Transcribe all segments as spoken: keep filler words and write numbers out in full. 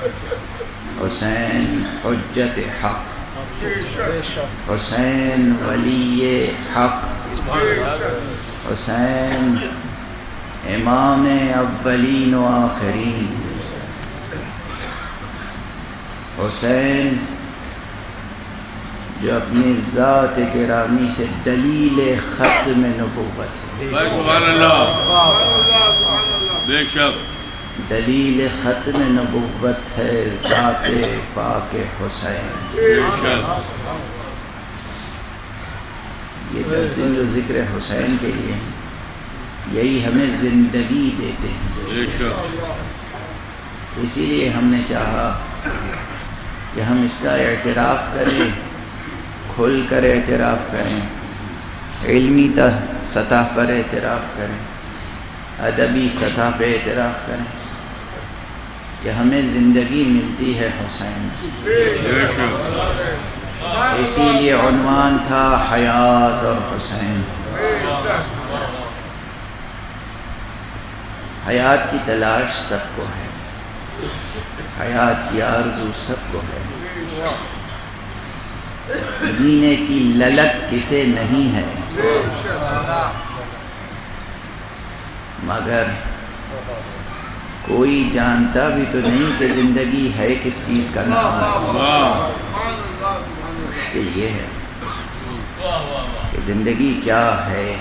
حسین حجت حق، حسین ولی حق، حسین امام اولین و آخرین، حسین جو اپنی ذات گرامی سے دلیل ختم نبوت ہے، سبحان اللہ، بے شک دلیل ختم نبوت ہے ذات پاک حسین۔ یہ دس دن جو ذکر حسین کے لیے یہی ہمیں زندگی دیتے ہیں، اسی لیے ہم نے چاہا کہ ہم اس کا اعتراف کریں، کھل کر اعتراف کریں، علمی سطح پر اعتراف کریں، ادبی سطح پہ اعتراف کریں کہ ہمیں زندگی ملتی ہے حسین سے۔ اسی لیے عنوان تھا حیات اور حسین۔ حیات کی تلاش سب کو ہے، حیات کی آرزو سب کو ہے، جینے کی للک کسے نہیں ہے، مگر کوئی جانتا بھی تو نہیں کہ زندگی ہے کس چیز کا نام ہے۔ مشکل یہ ہے کہ زندگی کیا ہے،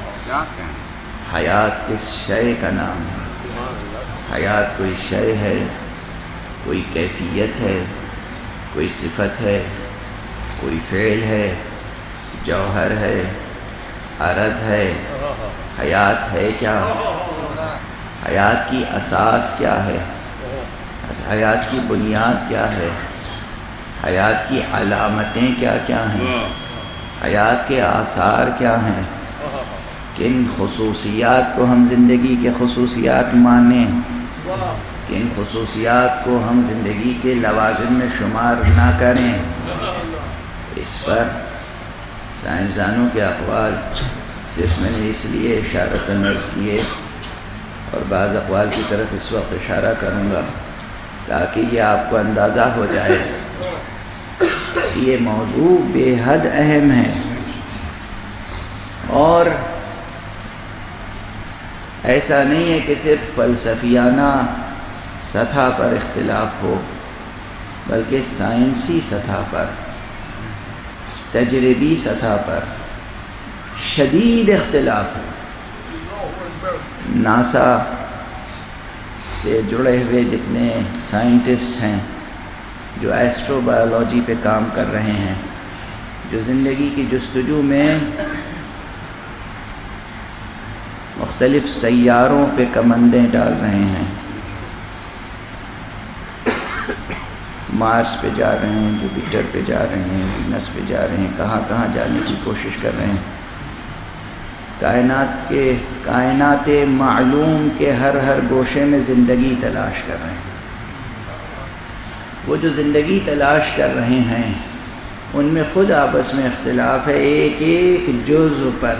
حیات کس شے کا نام ہے۔ حیات کوئی شے ہے، کوئی کیفیت ہے، کوئی صفت ہے، کوئی فعل ہے، جوہر ہے، عرض ہے۔ حیات ہے کیا؟ حیات کی اساس کیا ہے؟ حیات کی بنیاد کیا ہے؟ حیات کی علامتیں کیا کیا ہیں؟ حیات کے آثار کیا ہیں؟ کن خصوصیات کو ہم زندگی کے خصوصیات مانیں، کن خصوصیات کو ہم زندگی کے لوازم میں شمار نہ کریں، اس پر سائنسدانوں کے اقوال صرف میں نے اس لیے اشارتاً عرض کیے اور بعض اقوال کی طرف اس وقت اشارہ کروں گا تاکہ یہ آپ کو اندازہ ہو جائے کہ یہ موضوع بے حد اہم ہے، اور ایسا نہیں ہے کہ صرف فلسفیانہ سطح پر اختلاف ہو، بلکہ سائنسی سطح پر، تجربی سطح پر شدید اختلاف ہے۔ ناسا سے جڑے ہوئے جتنے سائنٹسٹ ہیں جو ایسٹرو بایولوجی پہ کام کر رہے ہیں، جو زندگی کی جستجو میں مختلف سیاروں پہ کمندیں ڈال رہے ہیں، مارس پہ جا رہے ہیں، جوپیٹر پہ جا رہے ہیں، وینس پہ جا رہے ہیں، کہاں کہاں جانے کی کوشش کر رہے ہیں، کائنات کے کائنات معلوم کے ہر ہر گوشے میں زندگی تلاش کر رہے ہیں۔ وہ جو زندگی تلاش کر رہے ہیں ان میں خود آپس میں اختلاف ہے، ایک ایک جزء پر،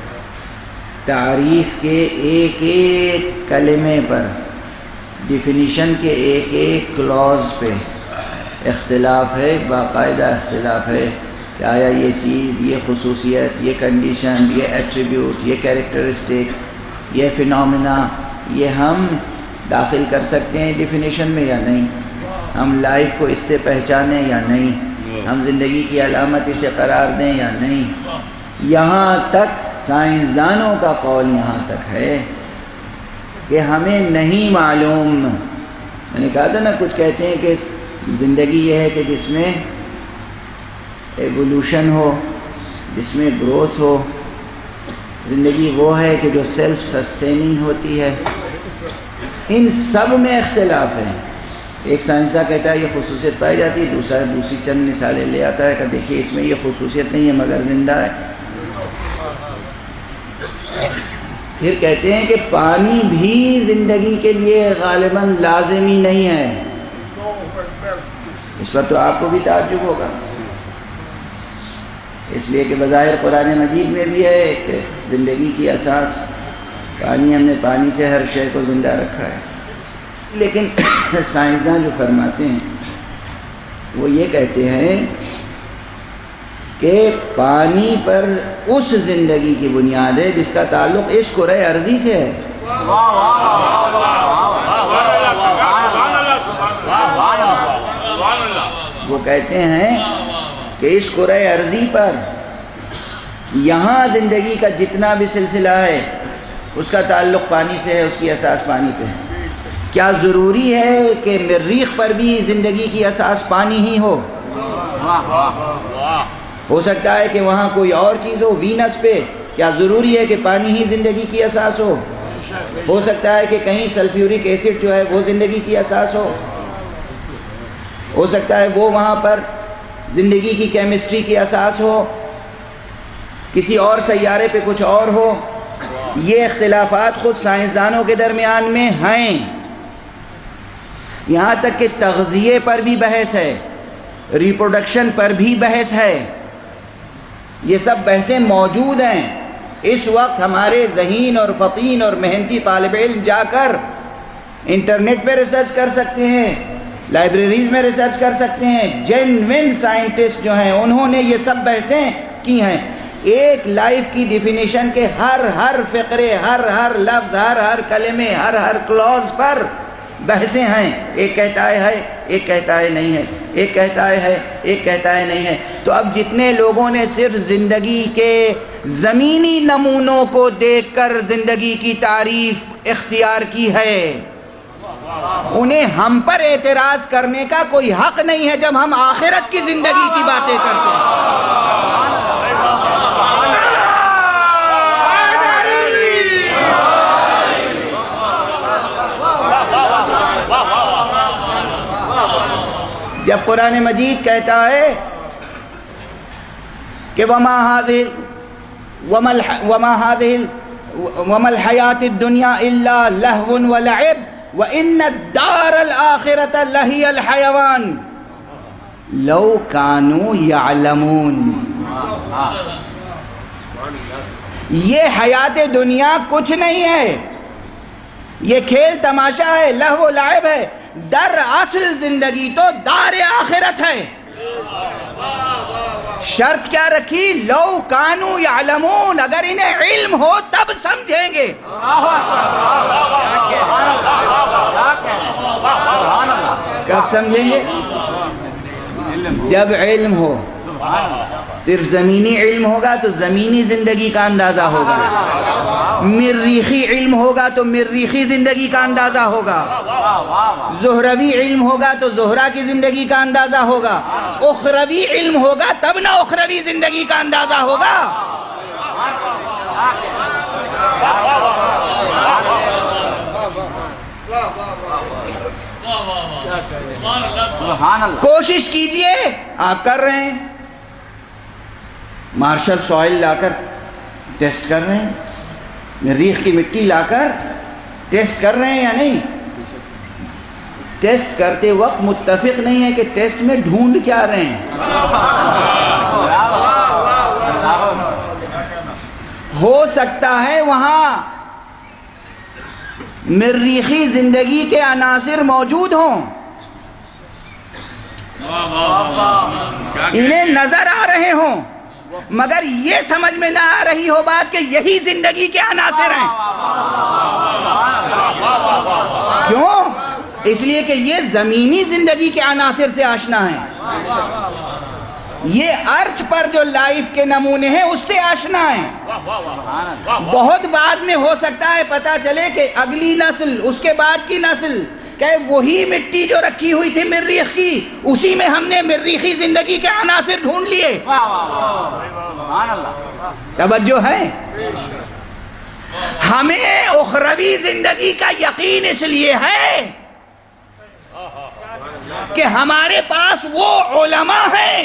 تعریف کے ایک ایک کلمے پر، ڈیفینیشن کے ایک ایک کلوز پہ اختلاف ہے، باقاعدہ اختلاف ہے کہ آیا یہ چیز، یہ خصوصیت، یہ کنڈیشن، یہ ایٹریبیوٹ، یہ کیریکٹرسٹک، یہ فینومینا، یہ ہم داخل کر سکتے ہیں ڈیفینیشن میں یا نہیں، ہم لائف کو اس سے پہچانیں یا نہیں، ہم زندگی کی علامت اسے قرار دیں یا نہیں۔ یہاں تک سائنسدانوں کا قول یہاں تک ہے کہ ہمیں نہیں معلوم۔ میں نے کہا تھا نا، کچھ کہتے ہیں کہ زندگی یہ ہے کہ جس میں ایوولوشن ہو، جس میں گروتھ ہو، زندگی وہ ہے کہ جو سیلف سسٹیننگ ہوتی ہے۔ ان سب میں اختلاف ہے۔ ایک سائنسداں کہتا ہے یہ خصوصیت پائی جاتی ہے، دوسرا دوسری چند مثالیں لے آتا ہے کہ دیکھیے اس میں یہ خصوصیت نہیں ہے مگر زندہ ہے۔ پھر کہتے ہیں کہ پانی بھی زندگی کے لیے غالباً لازمی نہیں ہے۔ اس پر تو آپ کو بھی تعجب ہوگا، اس لیے کہ بظاہر قرآن مجید میں بھی ہے کہ زندگی کی اساس پانی، ہم نے پانی سے ہر شے کو زندہ رکھا ہے۔ لیکن سائنسداں جو فرماتے ہیں وہ یہ کہتے ہیں کہ پانی پر اس زندگی کی بنیاد ہے جس کا تعلق اس کرۂ ارضی سے ہے. وہ کہتے ہیں کہ اس کرۂ ارضی پر یہاں زندگی کا جتنا بھی سلسلہ ہے اس کا تعلق پانی سے ہے، اس کی اساس پانی پہ ہے. کیا ضروری ہے کہ مریخ پر بھی زندگی کی اساس پانی ہی ہو؟ ہو سکتا ہے کہ وہاں کوئی اور چیز ہو. وینس پہ کیا ضروری ہے کہ پانی ہی زندگی کی اساس ہو؟ ہو سکتا ہے کہ کہیں سلفیورک ایسڈ جو ہے وہ زندگی کی اساس ہو. ہو سکتا ہے وہ وہاں پر زندگی کی کیمسٹری کی اساس ہو. کسی اور سیارے پہ کچھ اور ہو. یہ اختلافات خود سائنسدانوں کے درمیان میں ہیں. یہاں تک کہ تغذیے پر بھی بحث ہے، ریپروڈکشن پر بھی بحث ہے. یہ سب بحثیں موجود ہیں. اس وقت ہمارے ذہین اور فطین اور محنتی طالب علم جا کر انٹرنیٹ پہ ریسرچ کر سکتے ہیں، لائبریریز میں ریسرچ کر سکتے ہیں. جینوین سائنٹسٹ جو ہیں انہوں نے یہ سب بحثیں کی ہیں. ایک لائف کی ڈیفینیشن کے ہر ہر فقرے، ہر ہر لفظ، ہر ہر کلمے، ہر ہر کلوز پر بحثیں ہیں. ایک کہتا ہے ہے، ایک کہتا ہے نہیں ہے، ایک کہتا ہے ہے، ایک کہتا ہے نہیں ہے. تو اب جتنے لوگوں نے صرف زندگی کے زمینی نمونوں کو دیکھ کر زندگی کی تعریف اختیار کی ہے، انہیں ہم پر اعتراض کرنے کا کوئی حق نہیں ہے جب ہم آخرت کی زندگی کی باتیں کرتے ہیں. جب قرآن مجید کہتا ہے کہ وما هذه وما هذه وما الحیات الدنیا الا لہو ولعب وان الدار الآخرة لہی الحیوان لو كانوا يعلمون. یہ حیات دنیا کچھ نہیں ہے، یہ کھیل تماشا ہے، لہو لعب ہے. در اصل زندگی تو دار آخرت ہے. شرط کیا رکھی؟ لو کانو یعلمون، اگر انہیں علم ہو تب سمجھیں گے. کب سمجھیں گے؟ جب علم ہو. صرف زمینی علم ہوگا تو زمینی زندگی کا اندازہ ہوگا، مریخی علم ہوگا تو مریخی زندگی کا اندازہ ہوگا، زہروی علم ہوگا تو زہرا کی زندگی کا اندازہ ہوگا، اخروی علم ہوگا تب نہ اخروی زندگی کا اندازہ ہوگا. کوشش کیجئے، آپ کر رہے ہیں، مارشل سوائل لا کر ٹیسٹ کر رہے ہیں، مریخ کی مٹی لا کر ٹیسٹ کر رہے ہیں یا نہیں؟ ٹیسٹ کرتے وقت متفق نہیں ہے کہ ٹیسٹ میں ڈھونڈ کیا رہے ہیں. ہو سکتا ہے وہاں مریخی زندگی کے عناصر موجود ہوں، انہیں نظر آ رہے ہوں، مگر یہ سمجھ میں نہ آ رہی ہو بات کہ یہی زندگی کے عناصر ہیں. کیوں؟ اس لیے کہ یہ زمینی زندگی کے عناصر سے آشنا ہیں، یہ ارتھ پر جو لائف کے نمونے ہیں اس سے آشنا ہیں. بہت بعد میں ہو سکتا ہے پتہ چلے کہ اگلی نسل، اس کے بعد کی نسل، کہ وہی مٹی جو رکھی ہوئی تھی مریخ کی، اسی میں ہم نے مریخی زندگی کے عناصر ڈھونڈ لیے. توجہ ہے؟ ہمیں اخروی زندگی کا یقین اس لیے ہے کہ ہمارے پاس وہ علماء ہیں،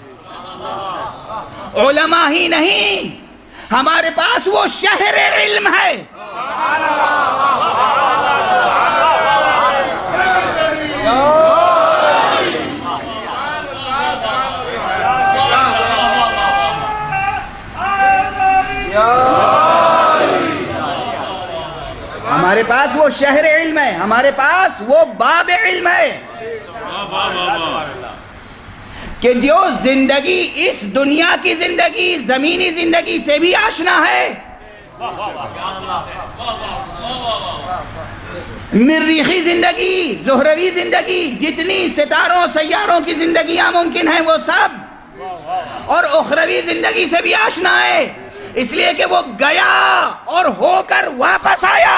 علماء ہی نہیں، ہمارے پاس وہ شہر علم ہے. ہمارے پاس وہ شہر علم ہے، ہمارے پاس وہ باب علم ہے کہ جو زندگی اس دنیا کی زندگی زمینی زندگی سے بھی آشنا ہے، مریخی زندگی، زہروی زندگی، جتنی ستاروں سیاروں کی زندگیاں ممکن ہیں وہ سب، اور اخروی زندگی سے بھی آشنا ہے، اس لیے کہ وہ گیا اور ہو کر واپس آیا۔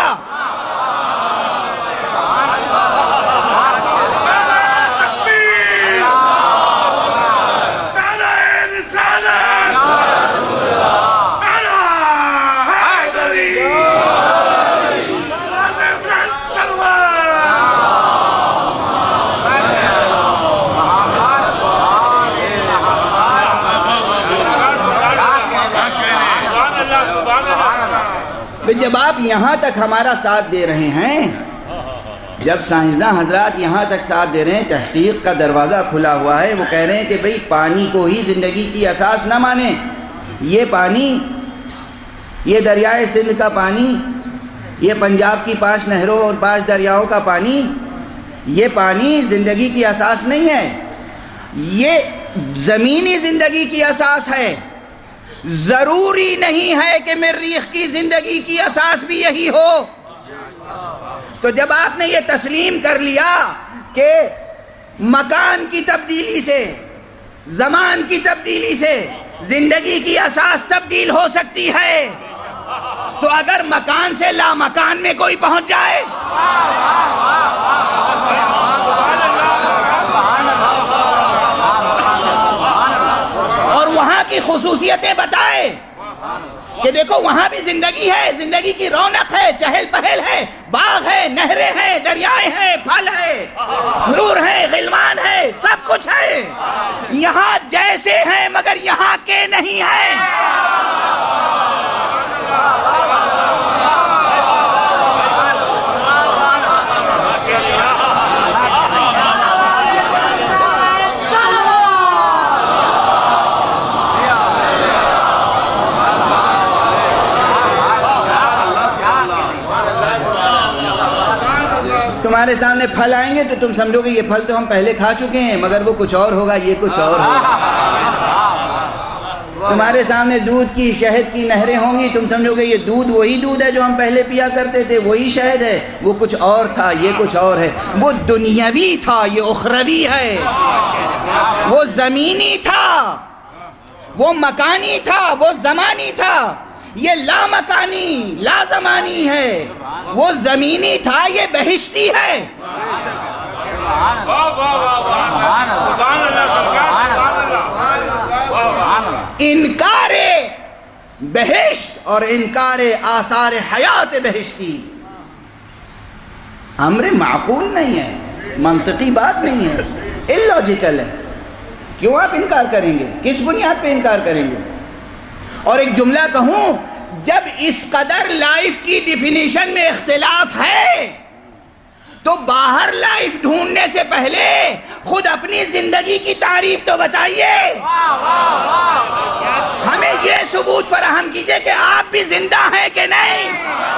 جب آپ یہاں تک ہمارا ساتھ دے رہے ہیں، جب سائنسداں حضرات یہاں تک ساتھ دے رہے ہیں، تحقیق کا دروازہ کھلا ہوا ہے، وہ کہہ رہے ہیں کہ بھئی پانی کو ہی زندگی کی اساس نہ مانیں، یہ پانی، یہ دریائے سندھ کا پانی، یہ پنجاب کی پانچ نہروں اور پانچ دریاؤں کا پانی، یہ پانی زندگی کی اساس نہیں ہے، یہ زمینی زندگی کی اساس ہے۔ ضروری نہیں ہے کہ مریخ کی زندگی کی اساس بھی یہی ہو۔ تو جب آپ نے یہ تسلیم کر لیا کہ مکان کی تبدیلی سے، زمان کی تبدیلی سے زندگی کی اساس تبدیل ہو سکتی ہے، تو اگر مکان سے لا مکان میں کوئی پہنچ جائے، اور وہاں کی خصوصیتیں بتائے کہ دیکھو وہاں بھی زندگی ہے، زندگی کی رونق ہے، چہل پہل ہے، باغ ہے، نہریں ہیں، دریائے ہیں، پھل ہے، نور ہے، غلمان ہے، سب کچھ ہے، یہاں جیسے ہیں مگر یہاں کے نہیں ہیں۔ تمہارے سامنے پھل آئیں گے تو تم سمجھو گے یہ پھل تو ہم پہلے کھا چکے ہیں، مگر وہ کچھ اور ہوگا، یہ کچھ اور ہوگا۔ تمہارے سامنے دودھ کی، شہد کی نہریں ہوں گی، تم سمجھو گے یہ دودھ وہی دودھ ہے جو ہم پہلے پیا کرتے تھے، وہی شہد ہے، وہ کچھ اور تھا، یہ کچھ اور ہے۔ وہ دنیاوی تھا، یہ اخروی ہے، وہ زمینی تھا، وہ مکانی تھا، وہ زمانی تھا، یہ لا مکانی لا زمانی ہے، وہ زمینی تھا، یہ بہشتی ہے۔ انکار بہشت اور انکار آثار حیات بہشتی امر معقول نہیں ہے، منطقی بات نہیں ہے، اللاجیکل ہے۔ کیوں آپ انکار کریں گے؟ کس بنیاد پہ انکار کریں گے؟ اور ایک جملہ کہوں، جب اس قدر لائف کی ڈیفینیشن میں اختلاف ہے تو باہر لائف ڈھونڈنے سے پہلے خود اپنی زندگی کی تعریف تو بتائیے، ہمیں یہ ثبوت فراہم کیجئے کہ آپ بھی زندہ ہیں کہ نہیں۔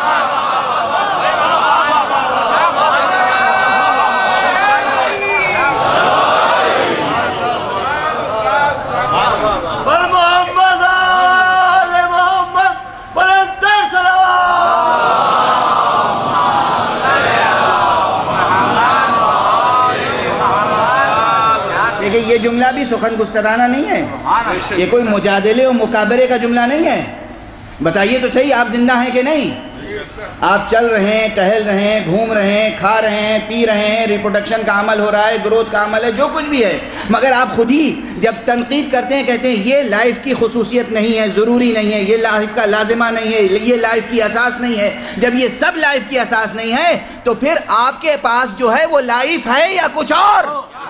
یہ جملہ بھی سخن گسترانہ نہیں ہے، یہ کوئی مجادلے اور مکابرے کا جملہ نہیں ہے۔ بتائیے تو صحیح، آپ زندہ ہیں کہ نہیں؟ آپ چل رہے ہیں، ٹہل رہے ہیں، گھوم رہے ہیں، کھا رہے ہیں، پی رہے ہیں، ریپروڈکشن کا عمل ہو رہا ہے، گروتھ کا عمل ہے، جو کچھ بھی ہے، مگر آپ خود ہی جب تنقید کرتے ہیں کہتے ہیں یہ لائف کی خصوصیت نہیں ہے، ضروری نہیں ہے، یہ لائف کا لازمہ نہیں ہے، یہ لائف کی اساس نہیں ہے۔ جب یہ سب لائف کی اساس نہیں ہے تو پھر آپ کے پاس جو ہے وہ لائف ہے یا کچھ اور؟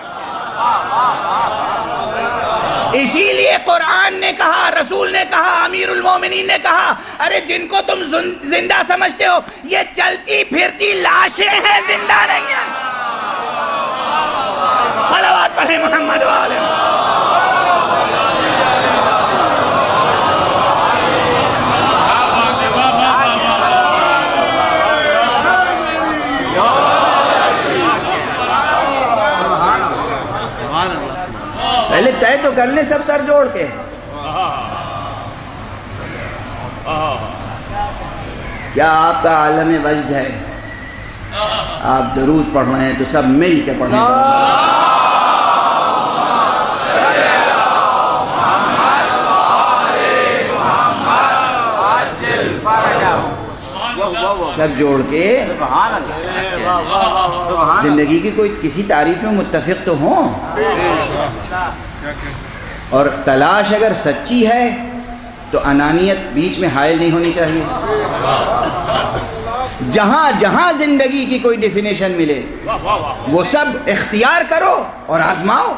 اسی لیے قرآن نے کہا، رسول نے کہا، امیر المومنین نے کہا، ارے جن کو تم زندہ سمجھتے ہو یہ چلتی پھرتی لاشیں ہیں، زندہ نہیں ہیں۔ صلوات پڑھیں محمد والے۔ طے تو کر لیں سب سر جوڑ کے. کیا آپ کا عالم وجد ہے؟ آپ درود پڑھ رہے ہیں تو سب مل کے پڑھیں. سب جوڑ کے زندگی کی کوئی کسی تعریف میں متفق تو ہوں. اور تلاش اگر سچی ہے تو انانیت بیچ میں حائل نہیں ہونی چاہیے. جہاں جہاں زندگی کی کوئی ڈیفینیشن ملے وہ سب اختیار کرو اور آزماؤ.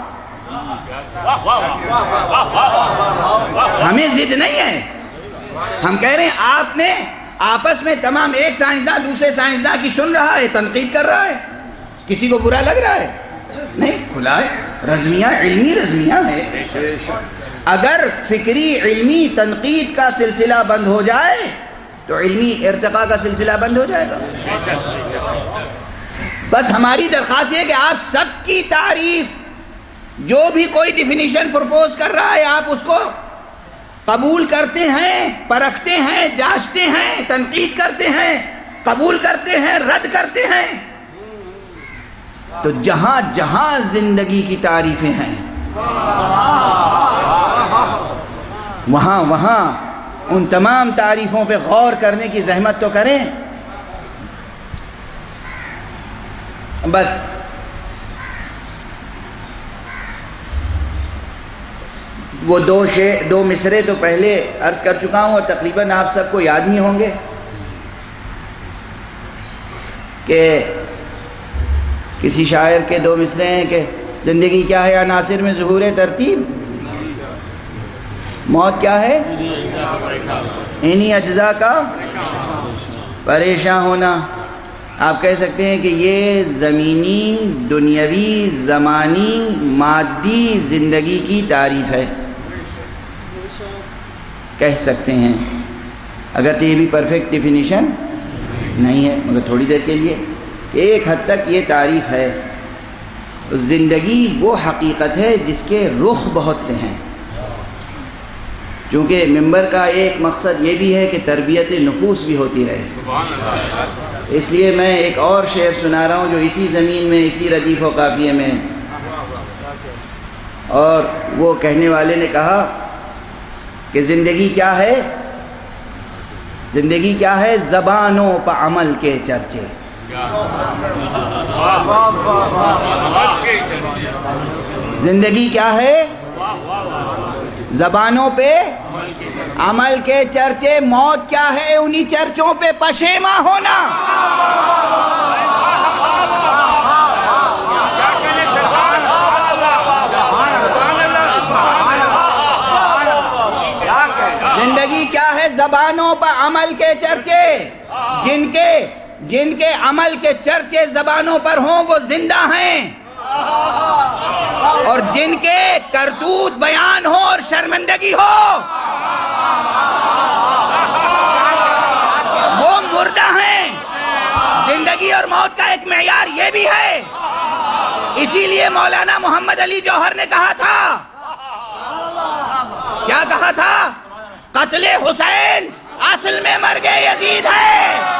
ہمیں ضد نہیں ہے. ہم کہہ رہے ہیں آپ نے آپس میں تمام ایک سائنسداں دوسرے سائنسداں کی سن رہا ہے, تنقید کر رہا ہے, کسی کو برا لگ رہا ہے نہیں. کھلا ہے, رزمیہ علمی رزمیہ ہے. اگر فکری علمی تنقید کا سلسلہ بند ہو جائے تو علمی ارتقاء کا سلسلہ بند ہو جائے گا. بس ہماری درخواست ہے کہ آپ سب کی تعریف, جو بھی کوئی ڈیفینیشن پرپوز کر رہا ہے آپ اس کو قبول کرتے ہیں, پرکھتے ہیں, جانچتے ہیں, تنقید کرتے ہیں, قبول کرتے ہیں, رد کرتے ہیں. تو جہاں جہاں زندگی کی تعریفیں ہیں وہاں وہاں ان تمام تعریفوں پہ غور کرنے کی زحمت تو کریں. بس وہ دو شے دو مصرے تو پہلے عرض کر چکا ہوں اور تقریباً آپ سب کو یاد ہی ہوں گے کہ کسی شاعر کے دو مصرے ہیں کہ زندگی کیا ہے عناصر میں ظہور ترتیب, موت کیا ہے انہی اجزاء کا پریشان ہونا. آپ کہہ سکتے ہیں کہ یہ زمینی دنیاوی زمانی مادی زندگی کی تعریف ہے, کہہ سکتے ہیں. اگرچہ یہ بھی پرفیکٹ ڈیفینیشن نہیں ہے مگر تھوڑی دیر کے لیے ایک حد تک یہ تعریف ہے. زندگی وہ حقیقت ہے جس کے رخ بہت سے ہیں. چونکہ ممبر کا ایک مقصد یہ بھی ہے کہ تربیت نفوس بھی ہوتی رہے, اس لیے میں ایک اور شعر سنا رہا ہوں جو اسی زمین میں اسی ردیف و قافیے میں. اور وہ کہنے والے نے کہا کہ زندگی کیا ہے, زندگی کیا ہے زبانوں پہ عمل کے چرچے. زندگی کیا ہے زبانوں پہ عمل کے چرچے. موت کیا ہے انہی چرچوں پہ پشیماں ہونا. زندگی کیا ہے زبانوں پر عمل کے چرچے. جن کے جن کے عمل کے چرچے زبانوں پر ہوں وہ زندہ ہیں, اور جن کے کرتوت بیان ہو اور شرمندگی ہو وہ مردہ ہیں. زندگی اور موت کا ایک معیار یہ بھی ہے. اسی لیے مولانا محمد علی جوہر نے کہا تھا, کیا کہا تھا, قتل حسین اصل میں مرگ یزید ہے.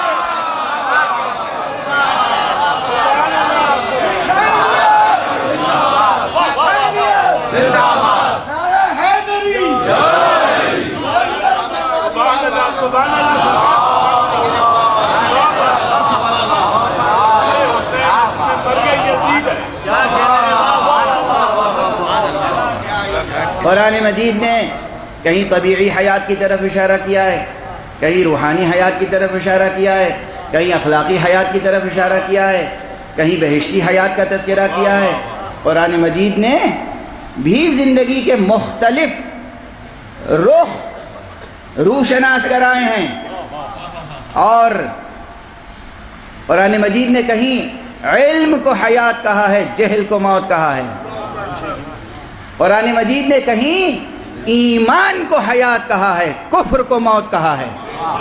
قرآن مجید نے کہیں طبیعی حیات کی طرف اشارہ کیا ہے, کہیں روحانی حیات کی طرف اشارہ کیا ہے, کہیں اخلاقی حیات کی طرف اشارہ کیا ہے, کہیں بہشتی حیات کا تذکرہ کیا ہے. قرآن مجید نے بھی زندگی کے مختلف رخ روشناس کرائے ہیں. اور قرآن مجید نے کہیں علم کو حیات کہا ہے, جہل کو موت کہا ہے. قرآن مجید نے کہیں ایمان کو حیات کہا ہے, کفر کو موت کہا ہے.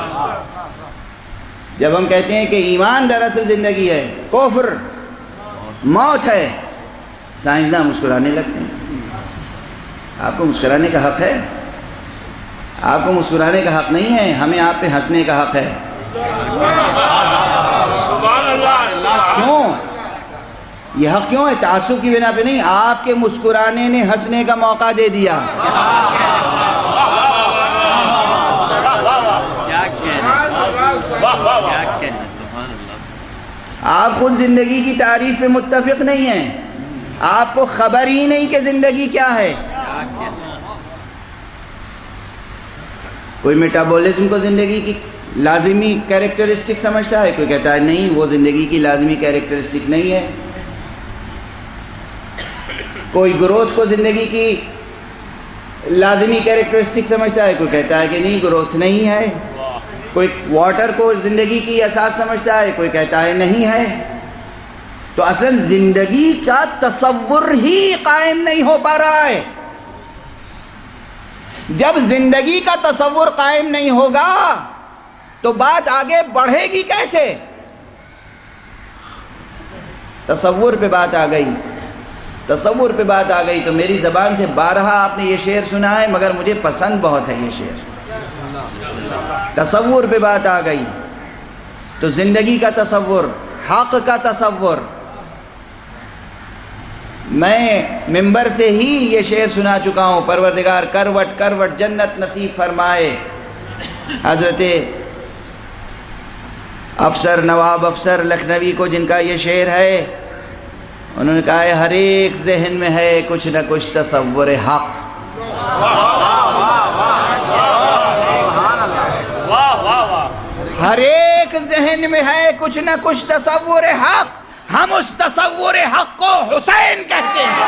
جب ہم کہتے ہیں کہ ایمان دراصل زندگی ہے, کفر موت ہے, سائنسداں مسکرانے لگتے ہیں. آپ کو مسکرانے کا حق ہے؟ آپ کو مسکرانے کا حق نہیں ہے، ہمیں آپ پہ ہنسنے کا حق ہے۔ کیوں؟ یہ حق کیوں ہے؟ تعصب کی بنا پہ نہیں، آپ کے مسکرانے نے ہنسنے کا موقع دے دیا۔ آپ خود زندگی کی تعریف پہ متفق نہیں ہیں، آپ کو خبر ہی نہیں کہ زندگی کیا ہے۔ کوئی میٹابولزم کو زندگی کی لازمی کیریکٹرسٹک سمجھتا ہے، کوئی کہتا ہے نہیں وہ زندگی کی لازمی کیریکٹرسٹک نہیں ہے۔ کوئی گروتھ کو زندگی کی لازمی کیریکٹرسٹک سمجھتا ہے، کوئی کہتا ہے کہ نہیں گروتھ نہیں ہے۔ کوئی واٹر کو زندگی کی اساس سمجھتا ہے، کوئی کہتا ہے نہیں ہے۔ تو اصل زندگی کا تصور ہی قائم نہیں ہو پا رہا ہے۔ جب زندگی کا تصور قائم نہیں ہوگا تو بات آگے بڑھے گی کیسے؟ تصور پہ بات آ گئی، تصور پہ بات آ گئی تو میری زبان سے بارہا آپ نے یہ شعر سنا ہے، مگر مجھے پسند بہت ہے یہ شعر۔ تصور پہ بات آ گئی تو زندگی کا تصور، حق کا تصور۔ میں ممبر سے ہی یہ شعر سنا چکا ہوں، پروردگار کروٹ کروٹ جنت نصیب فرمائے۔ حضرت افسر نواب افسر لکھنوی کو جن کا یہ شعر ہے، انہوں نے کہا ہے ہر ایک ذہن میں ہے کچھ نہ کچھ تصور حق۔ ہر ایک ذہن میں ہے کچھ نہ کچھ تصور حق، ہم اس تصور حق کو حسین کہتے ہیں۔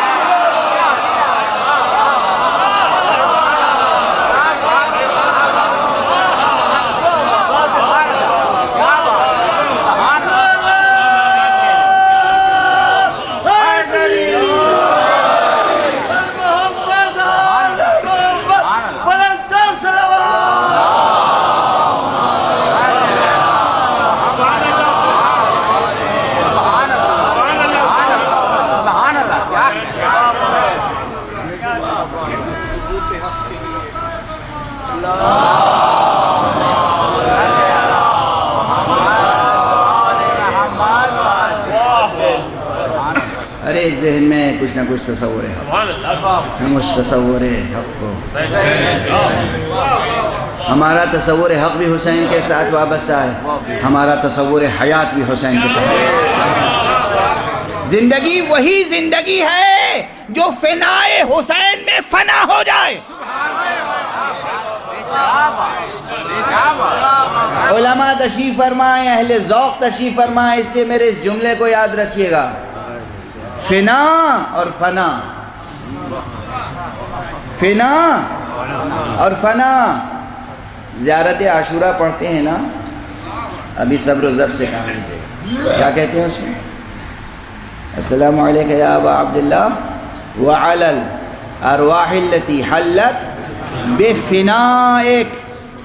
ارے ذہن میں کچھ نہ کچھ تصور ہے، ہم اس تصور حق کو، ہمارا تصور حق بھی حسین کے ساتھ وابستہ ہے، ہمارا تصور حیات بھی حسین کے ساتھ۔ زندگی وہی زندگی ہے جو فنائے حسین میں فنا ہو جائے۔ علماء تشریف فرمائیں، اہل ذوق تشریف فرمائیں، اس لیے میرے اس جملے کو یاد رکھیے گا، فنا اور فنا، فنا اور فنا۔ زیارت عاشورہ پڑھتے ہیں نا، ابھی صبر و ضبط سے کام لیجیے، کیا کہتے ہیں اس میں؟ السلام علیکم یا ابا عبداللہ وعلی الارواح التي حلت بفنائک،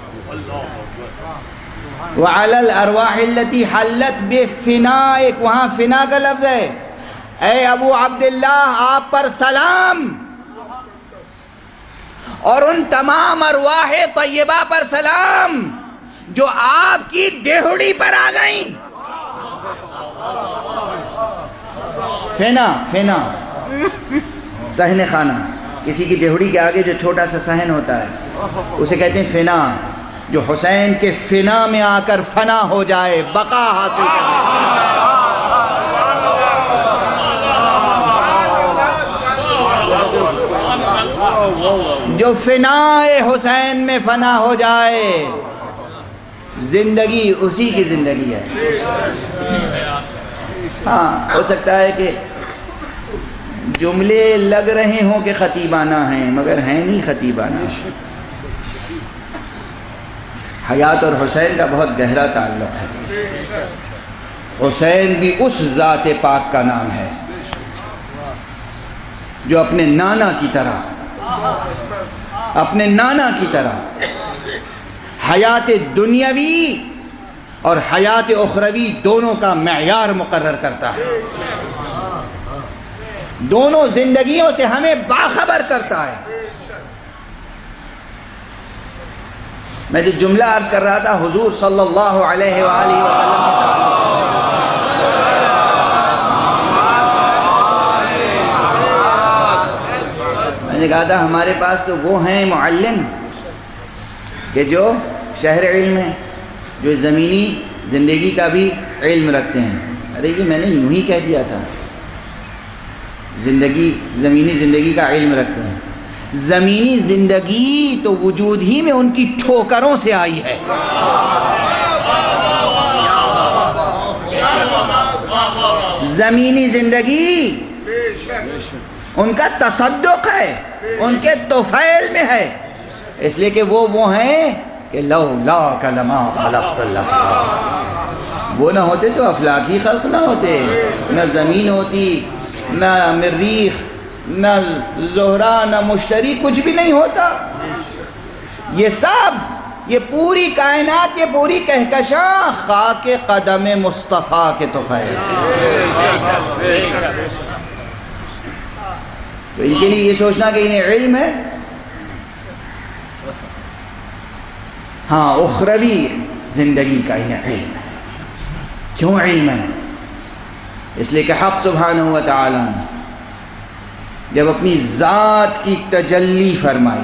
وعلی الارواح التي حلت بفنائک، وہاں فنا کا لفظ ہے۔ اے ابو عبداللہ آپ پر سلام، اور ان تمام ارواح طیبہ پر سلام جو آپ کی دیہڑی پر آ گئیں۔ فنا، فنا صحن خانہ، کسی کی دیہڑی کے آگے جو چھوٹا سا صحن ہوتا ہے اسے کہتے ہیں فنا، جو حسین کے فنا میں آ کر فنا ہو جائے، بقا حاصل کرے۔ جو فنائے حسین میں فنا ہو جائے، زندگی اسی کی زندگی ہے۔ ہاں ہو سکتا ہے کہ جملے لگ رہے ہوں کہ خطیبانہ ہیں، مگر ہیں نہیں خطیبانہ۔ حیات اور حسین کا بہت گہرا تعلق ہے۔ حسین بھی اس ذات پاک کا نام ہے جو اپنے نانا کی طرح اپنے نانا کی طرح حیات دنیاوی اور حیات اخروی دونوں کا معیار مقرر کرتا ہے۔ دونوں زندگیوں سے ہمیں باخبر کرتا ہے. میں جو جملہ عرض کر رہا تھا حضور صلی اللہ علیہ وآلہ وسلم کے تعلق، میں نے کہا تھا ہمارے پاس تو وہ ہیں معلم کہ جو شہر علم ہے، جو زمینی زندگی کا بھی علم رکھتے ہیں. ارے یہ میں نے یوں ہی کہہ دیا تھا، زندگی زمینی زندگی کا علم رکھتے ہیں. زمینی زندگی تو وجود ہی میں ان کی ٹھوکروں سے آئی ہے. زمینی زندگی ان کا تصدق ہے، ان کے طفیل میں ہے، اس لیے کہ وہ وہ ہیں کہ لولاک لما خلقت الافلاک. وہ نہ ہوتے تو افلاکی خلق نہ ہوتے، نہ زمین ہوتی، نہ مریخ، نہ زہرہ، نہ مشتری، کچھ بھی نہیں ہوتا. یہ سب، یہ پوری کائنات، یہ پوری کہکشاں خاک قدم مصطفیٰ کے طفیل. تو ان کے لیے یہ سوچنا کہ انہیں علم ہے، ہاں اخروی زندگی کا انہیں علم ہے. کیوں علم ہے؟ اس لیے کہ حق سبحانہ و تعالی جب اپنی ذات کی تجلی فرمائی،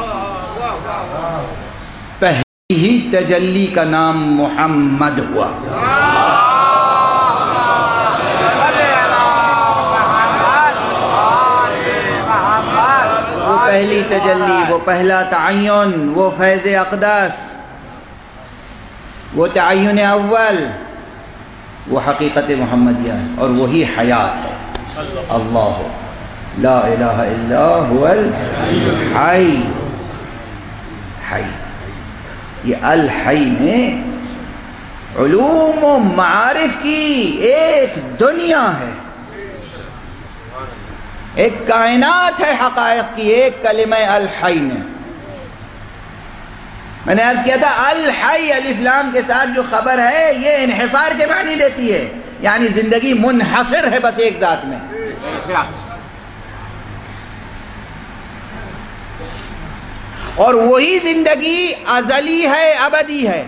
پہلی ہی تجلی کا نام محمد ہوا. وہ پہلی تجلی، وہ پہلا تعین، وہ فیض اقدس، وہ تعین اول، وہ حقیقت محمدیہ ہے، اور وہی حیات ہے. اللہ لا الہ الا هو الحی. حی، یہ الحی میں علوم و معارف کی ایک دنیا ہے، ایک کائنات ہے حقائق کی ایک کلمہ الحی میں. میں نے عرض کیا تھا الحی الف لام کے ساتھ جو خبر ہے یہ انحصار کے معنی دیتی ہے، یعنی زندگی منحصر ہے بس ایک ذات میں. اور وہی زندگی ازلی ہے، ابدی ہے.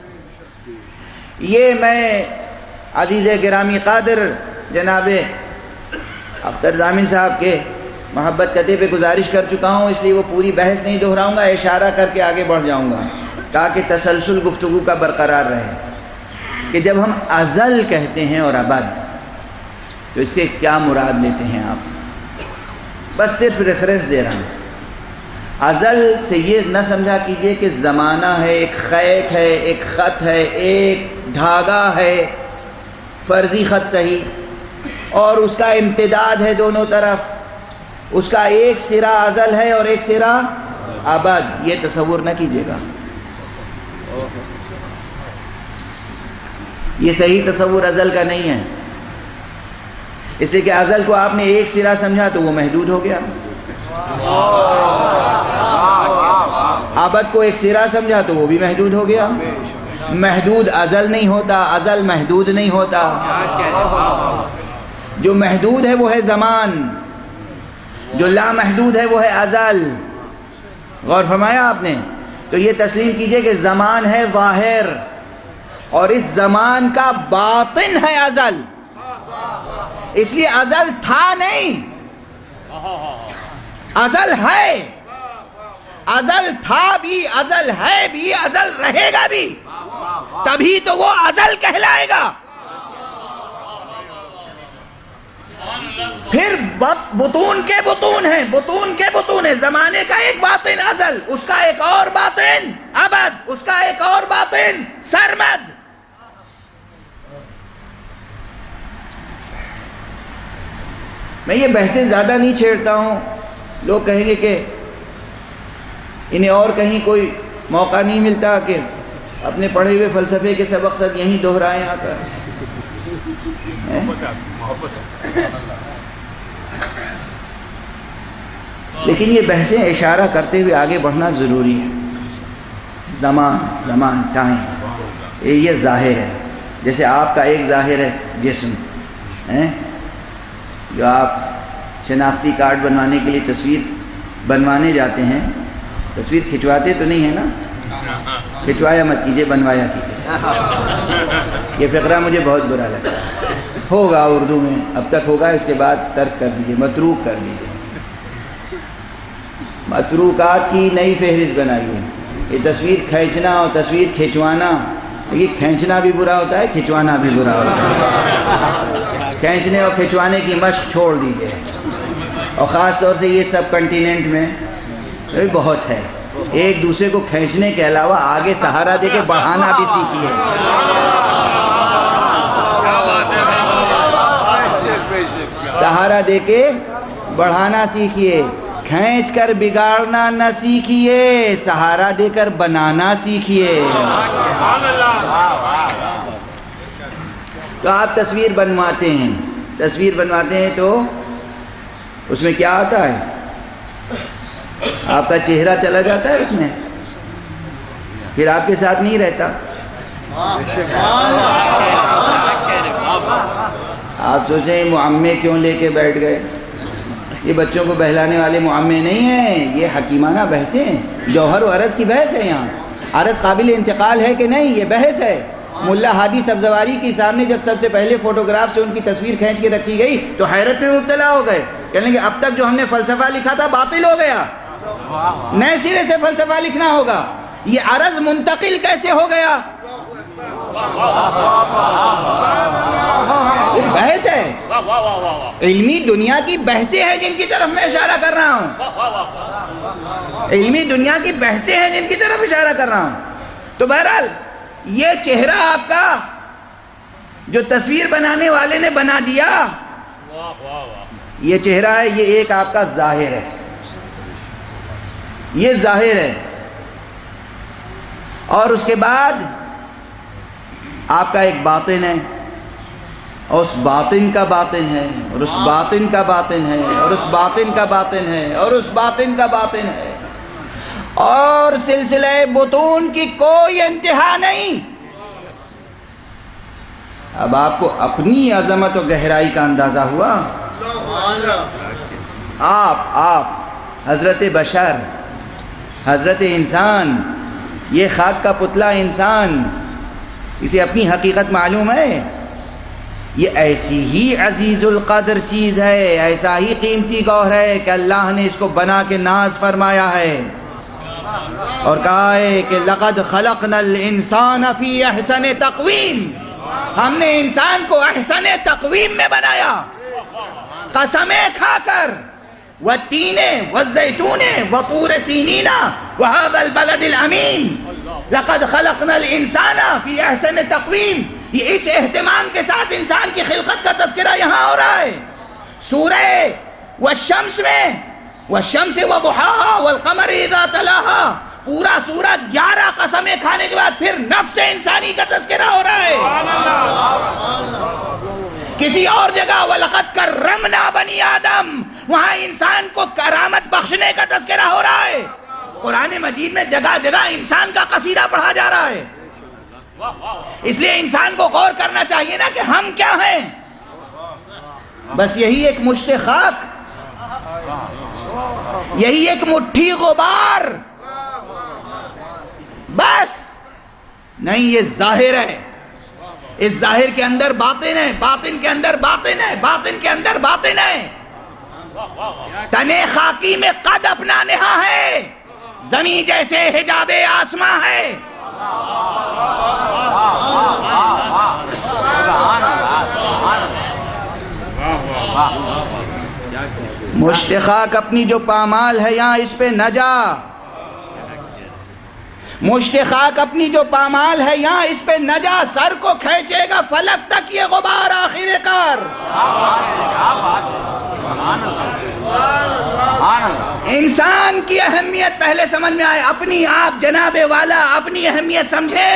یہ میں عزیز گرامی قادر جناب اختر ضامن صاحب کے محبت قطع پہ گزارش کر چکا ہوں، اس لیے وہ پوری بحث نہیں دہراؤں گا، اشارہ کر کے آگے بڑھ جاؤں گا تاکہ تسلسل گفتگو کا برقرار رہے. کہ جب ہم ازل کہتے ہیں اور ابد تو اس سے کیا مراد لیتے ہیں آپ؟ بس صرف ریفرنس دے رہا ہوں. ازل سے یہ نہ سمجھا کیجئے کہ زمانہ ہے، ایک خیط ہے، ایک خط ہے، ایک دھاگا ہے، فرضی خط صحیح، اور اس کا امتداد ہے دونوں طرف، اس کا ایک سرا ازل ہے اور ایک سرا ابد. یہ تصور نہ کیجیے گا، یہ صحیح تصور ازل کا نہیں ہے. اس لیے کہ ازل کو آپ نے ایک سرا سمجھا تو وہ محدود ہو گیا، ابد کو ایک سرا سمجھا تو وہ بھی محدود ہو گیا. محدود ازل نہیں ہوتا، ازل محدود نہیں ہوتا. جو محدود ہے وہ ہے زمان، جو لامحدود ہے وہ ہے ازل. غور فرمایا آپ نے؟ تو یہ تسلیم کیجئے کہ زمان ہے ظاہر، اور اس زمان کا باطن ہے ازل. اس لیے ازل تھا نہیں، ازل ہے. ازل تھا بھی، ازل ہے بھی، ازل رہے گا بھی، تبھی تو وہ ازل کہلائے گا. پھر بطون کے بطون ہیں، بطون کے بطون ہیں. زمانے کا ایک باطن ازل، اس کا ایک اور باطن ابد، اس کا ایک اور باطن سرمد. میں یہ بحثیں زیادہ نہیں چھیڑتا ہوں. لوگ کہیں گے کہ انہیں اور کہیں کوئی موقع نہیں ملتا کہ اپنے پڑھے ہوئے فلسفے کے سبق سب یہیں دہرائیں آ کر. لیکن یہ بحثیں اشارہ کرتے ہوئے آگے بڑھنا ضروری ہے. زمان زمان ٹائم یہ ظاہر ہے، جیسے آپ کا ایک ظاہر ہے جسم جو آپ شناختی کارڈ بنوانے کے لیے تصویر بنوانے جاتے ہیں، تصویر کھنچواتے تو نہیں ہے نا؟ کھنچوایا مت کیجیے، بنوایا کیجیے۔ یہ فقرہ مجھے بہت برا لگتا ہے۔ ہوگا اردو میں، اب تک ہوگا، اس کے بعد ترک کر دیجیے، متروک کر دیجیے۔ متروکات کی نئی فہرست بنائی ہے۔ یہ تصویر کھینچنا اور تصویر کھینچوانا، یہ کھینچنا بھی برا ہوتا ہے، کھینچوانا بھی برا ہوتا ہے۔ کھینچنے اور کھینچوانے کی مشق چھوڑ دیجیے، اور خاص طور سے یہ سب کنٹیننٹ میں بہت ہے۔ ایک دوسرے کو کھینچنے کے علاوہ آگے سہارا دے کے بڑھانا بھی سیکھیے۔ سہارا دے کے بڑھانا سیکھیے، کھینچ کر بگاڑنا نہ سیکھیے، سہارا دے کر بنانا سیکھیے۔ تو آپ تصویر بنواتے ہیں، تصویر بنواتے ہیں تو اس میں کیا آتا ہے؟ آپ کا چہرہ چلا جاتا ہے اس میں، پھر آپ کے ساتھ نہیں رہتا۔ آپ سوچیں معمے کیوں لے کے بیٹھ گئے؟ یہ بچوں کو بہلانے والے معمے نہیں ہیں، یہ حکیمانہ بحثیں ہیں، جوہر و عرض کی بحث ہے۔ یہاں عرض قابل انتقال ہے کہ نہیں، یہ بحث ہے۔ ملا ہادی سبزواری کے سامنے جب سب سے پہلے فوٹوگراف سے ان کی تصویر کھینچ کے رکھی گئی تو حیرت میں مبتلا ہو گئے، کہنے کہ اب تک جو ہم نے فلسفہ لکھا تھا باطل ہو گیا، نئے سرے سے فلسفہ لکھنا ہوگا۔ یہ عرض منتقل کیسے ہو گیا؟ بحث ہے، علمی دنیا کی بحثیں ہیں جن کی طرف میں اشارہ کر رہا ہوں، علمی دنیا کی بحثیں ہیں جن کی طرف اشارہ کر رہا ہوں۔ تو بہرحال یہ چہرہ آپ کا جو تصویر بنانے والے نے بنا دیا، یہ چہرہ ہے، یہ ایک آپ کا ظاہر ہے، یہ ظاہر ہے۔ اور اس کے بعد آپ کا ایک باطن ہے، اور اس باطن کا باطن ہے، اور اس باطن کا باطن ہے، اور اس باطن کا باطن ہے، اور اس باطن کا باطن ہے، اور سلسلہ بطون کی کوئی انتہا نہیں۔ اب آپ کو اپنی عظمت و گہرائی کا اندازہ ہوا؟ آپ آپ حضرت بشر، حضرت انسان، یہ خاک کا پتلا انسان، اسے اپنی حقیقت معلوم ہے، یہ ایسی ہی عزیز القدر چیز ہے، ایسا ہی قیمتی گوہر ہے کہ اللہ نے اس کو بنا کے ناز فرمایا ہے اور کہا ہے کہ لقد خلقنا الانسان فی احسن تقویم، ہم نے انسان کو احسن تقویم میں بنایا، قسمیں کھا کر، والتین والزیتون وطور سینین وهذا البلد الامین، لقد خلقنا الانسان فی احسن تقویم۔ یہ اس اہتمام کے ساتھ انسان کی خلقت کا تذکرہ یہاں ہو رہا ہے۔ سورہ والشمس میں، والشمس وضحاها والقمر اذا تلاها، پورا سورہ گیارہ قسمیں کھانے کے بعد پھر نفس انسانی کا تذکرہ ہو رہا ہے۔ کسی اور جگہ وَلَقَدْ كَرَّمْنَا بَنِي آدم، وہاں انسان کو کرامت بخشنے کا تذکرہ ہو رہا ہے۔ قرآن مجید میں جگہ جگہ انسان کا قصیدہ پڑھا جا رہا ہے۔ اس لیے انسان کو غور کرنا چاہیے نا کہ ہم کیا ہیں۔ بس یہی ایک مشت خاک، یہی ایک مٹھی غبار، بس نہیں، یہ ظاہر ہے، اس ظاہر کے اندر باطن ہے، باطن کے اندر باطن ہے، باطن کے اندر باطن ہے۔ تنے خاکی میں قد اپنا نہا ہے، زمین جیسے حجاب آسماں ہے۔ مشتخاک اپنی جو پامال ہے یہاں اس پہ نہ جا، مشتخاک اپنی جو پامال ہے یہاں اس پہ نہ جا، سر کو کھینچے گا فلک تک یہ غبار آخر کار۔ انسان کی اہمیت پہلے سمجھ میں آئے، اپنی آپ جناب والا اپنی اہمیت سمجھے،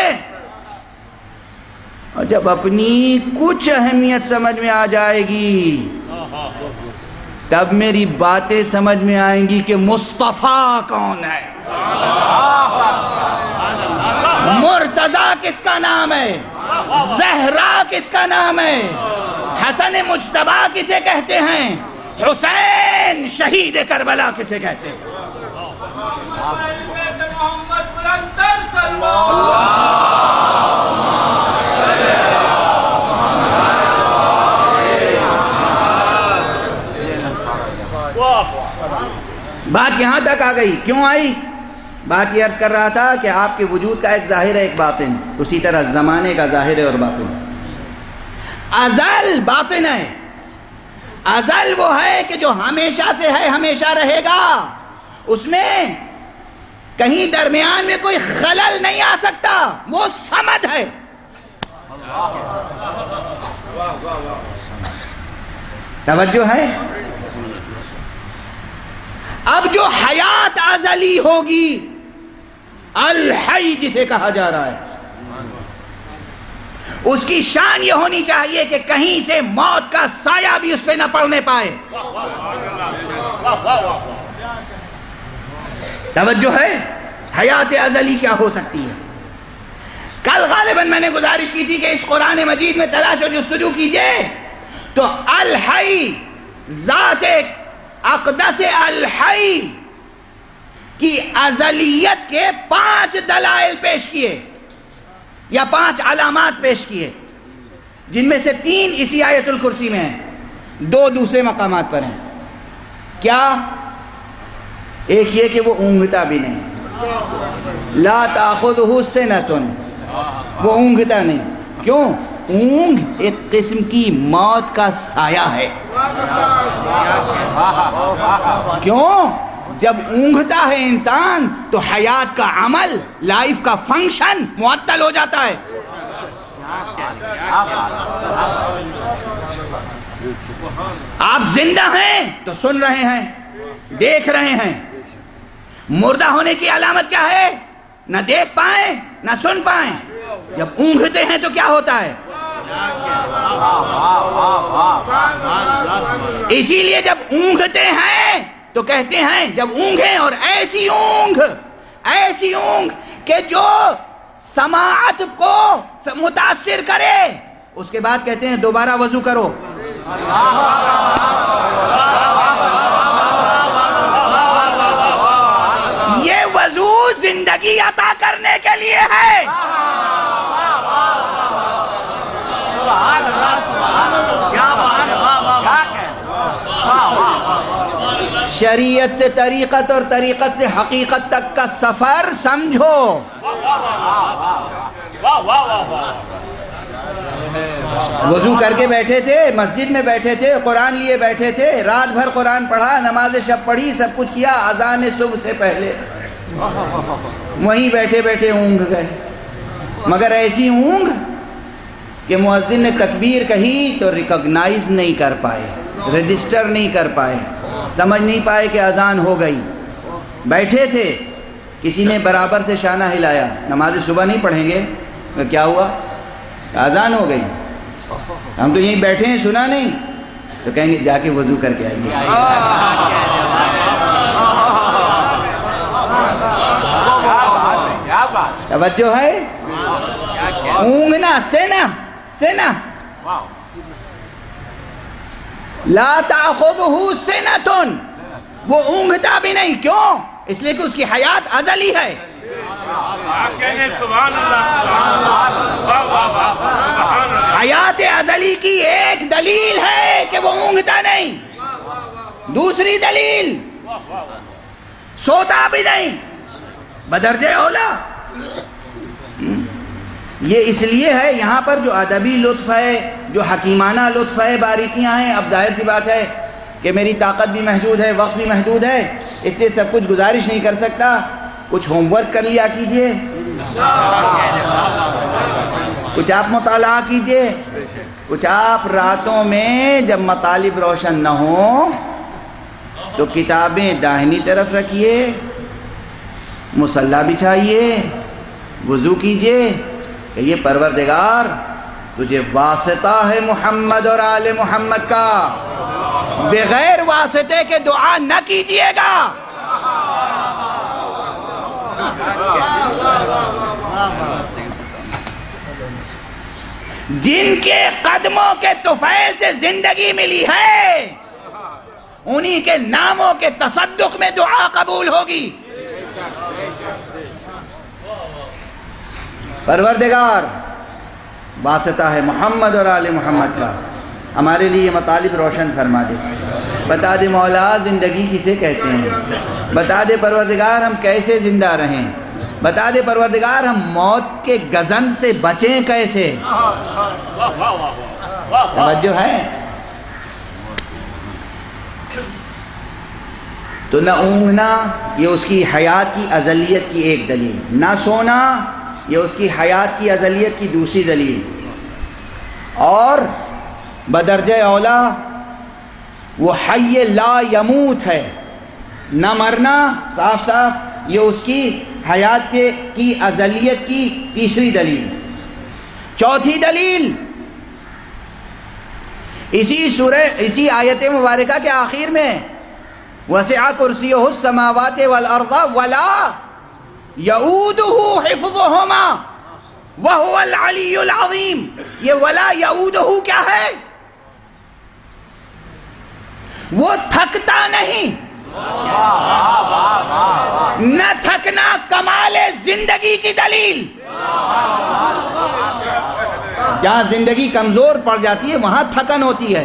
اور جب اپنی کچھ اہمیت سمجھ میں آ جائے گی تب میری باتیں سمجھ میں آئیں گی کہ مصطفیٰ کون ہے، مرتضی کس کا نام ہے، زہرا کس کا نام ہے، حسن مجتبی کسے کہتے ہیں، حسین شہید کربلا کسے کہتے ہیں؟ بات یہاں تک آ گئی، کیوں آئی؟ بات یہ عرض کر رہا تھا کہ آپ کے وجود کا ایک ظاہر ہے، ایک باطن، اسی طرح زمانے کا ظاہر ہے اور باطن۔ ازل باطن ہے، ازل وہ ہے کہ جو ہمیشہ سے ہے، ہمیشہ رہے گا، اس میں کہیں درمیان میں کوئی خلل نہیں آ سکتا، وہ صمد ہے۔ توجہ ہے؟ اب جو حیات ازلی ہوگی، الحی جسے کہا جا رہا ہے، اس کی شان یہ ہونی چاہیے کہ کہیں سے موت کا سایہ بھی اس پہ نہ پڑنے پائے۔ توجہ ہے؟ حیات ازلی کیا ہو سکتی ہے؟ کل غالباً میں نے گزارش کی تھی کہ اس قرآن مجید میں تلاش و جستجو کیجئے تو الحی، ذات اقدس الحی کی ازلیت کے پانچ دلائل پیش کیے یا پانچ علامات پیش کیے، جن میں سے تین اسی آیت الکرسی میں ہیں، دو دوسرے مقامات پر ہیں۔ کیا؟ ایک یہ کہ وہ اونگتا بھی نہیں، لا تاخذہ سنۃ، وہ اونگتا نہیں۔ کیوں؟ اونگ ایک قسم کی موت کا سایہ ہے۔ کیوں؟ جب اونگتا ہے انسان تو حیات کا عمل، لائف کا فنکشن معطل ہو جاتا ہے۔ آپ زندہ ہیں تو سن رہے ہیں، دیکھ رہے ہیں۔ مردہ ہونے کی علامت کیا ہے؟ نہ دیکھ پائیں نہ سن پائیں۔ جب اونگتے ہیں تو کیا ہوتا ہے؟ اسی لیے جب اونگتے ہیں تو کہتے ہیں جب اونگیں، اور ایسی اونگ، ایسی اونگ کہ جو سماعت کو متاثر کرے، اس کے بعد کہتے ہیں دوبارہ وضو کرو۔ یہ وضو زندگی عطا کرنے کے لیے ہے۔ شریعت سے طریقت اور طریقت سے حقیقت تک کا سفر سمجھو۔ وضو کر کے بیٹھے تھے، مسجد میں بیٹھے تھے، قرآن لیے بیٹھے تھے، رات بھر قرآن پڑھا، نماز شب پڑھی، سب کچھ کیا، اذان صبح سے پہلے وہیں بیٹھے بیٹھے اونگ گئے، مگر ایسی اونگ کہ مؤذن نے تکبیر کہی تو ریکگنائز نہیں کر پائے، رجسٹر نہیں کر پائے، سمجھ نہیں پائے کہ اذان ہو گئی۔ بیٹھے تھے، کسی نے برابر سے شانہ ہلایا، نماز صبح نہیں پڑھیں گے؟ کیا ہوا؟ اذان ہو گئی۔ ہم تو یہیں بیٹھے ہیں، سنا نہیں؟ تو کہیں گے جا کے وضو کر کے آئیے۔ توجہ ہے؟ اونگنا، سینا سینا لا تاخذہ سنۃ، وہ اونگتا بھی نہیں۔ کیوں؟ اس لیے کہ اس کی حیات ازلی ہے۔ حیات ازلی کی ایک دلیل ہے کہ وہ اونگتا نہیں، دوسری دلیل سوتا بھی نہیں، بدرجہ اولا۔ یہ اس لیے ہے، یہاں پر جو ادبی لطف ہے، جو حکیمانہ لطف ہے، باریکیاں ہیں، اب ظاہر سی بات ہے کہ میری طاقت بھی محدود ہے، وقت بھی محدود ہے، اس لیے سب کچھ گزارش نہیں کر سکتا۔ کچھ ہوم ورک کر لیا کیجئے، کچھ آپ مطالعہ کیجئے، کچھ آپ راتوں میں جب مطالب روشن نہ ہوں تو کتابیں داہنی طرف رکھیے، مصلی بچھائیے، وضو کیجئے کہ یہ پروردگار تجھے واسطہ ہے محمد اور آل محمد کا، بغیر واسطے کے دعا نہ کیجئے گا۔ جن کے قدموں کے طفیل سے زندگی ملی ہے انہی کے ناموں کے تصدق میں دعا قبول ہوگی۔ پروردگار واسطہ ہے محمد اور آل محمد کا، ہمارے لیے یہ مطالب روشن فرما دے۔ بتا دے مولا زندگی کسے کہتے ہیں، بتا دے پروردگار ہم کیسے زندہ رہیں، بتا دے پروردگار ہم موت کے گزن سے بچیں کیسے۔ توجہ ہے؟ تو نہ اونگنا یہ اس کی حیات کی ازلیت کی ایک دلیل، نہ سونا یہ اس کی حیات کی ازلیت کی دوسری دلیل، اور بدرجہ اولا وہ حی لا یموت ہے، نہ مرنا صاف صاف یہ اس کی حیات کی ازلیت کی تیسری دلیل۔ چوتھی دلیل اسی سورہ اسی آیت مبارکہ کے آخر میں وسع کرسیہ السماوات والارض ولا یعودہ حفظہما وہو العلی العظیم۔ یہ ولا یعودہ کیا ہے؟ وہ تھکتا نہیں، نہ تھکنا کمال زندگی کی دلیل۔ جہاں زندگی کمزور پڑ جاتی ہے وہاں تھکن ہوتی ہے۔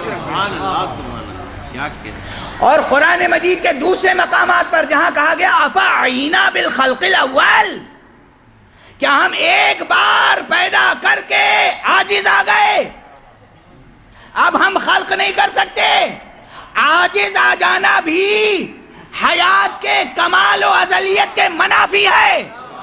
اور قرآن مجید کے دوسرے مقامات پر جہاں کہا گیا افعینا بالخلق الاول، کیا ہم ایک بار پیدا کر کے عاجز آ گئے، اب ہم خلق نہیں کر سکتے؟ عاجز آ جانا بھی حیات کے کمال و ازلیت کے منافی ہے۔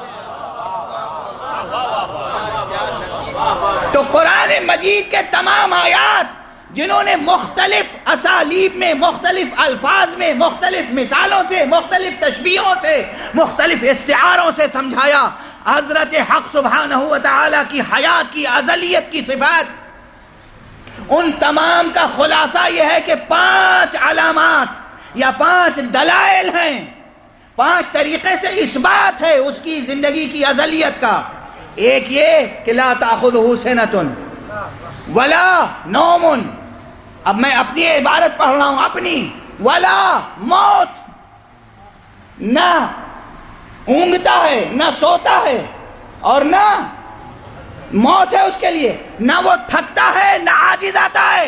تو قرآن مجید کے تمام آیات جنہوں نے مختلف اسالیب میں، مختلف الفاظ میں، مختلف مثالوں سے، مختلف تشبیہوں سے، مختلف استعاروں سے سمجھایا حضرت حق سبحانہ و تعالی کی حیات کی ازلیت کی صفات، ان تمام کا خلاصہ یہ ہے کہ پانچ علامات یا پانچ دلائل ہیں، پانچ طریقے سے اثبات ہے اس کی زندگی کی ازلیت کا۔ ایک یہ کہ لا تأخذہ سنۃ ولا نوم، اب میں اپنی عبارت پڑھ رہا ہوں اپنی، ولا موت، نہ اونگتا ہے نہ سوتا ہے اور نہ موت ہے اس کے لیے، نہ وہ تھکتا ہے نہ عاجز آتا ہے۔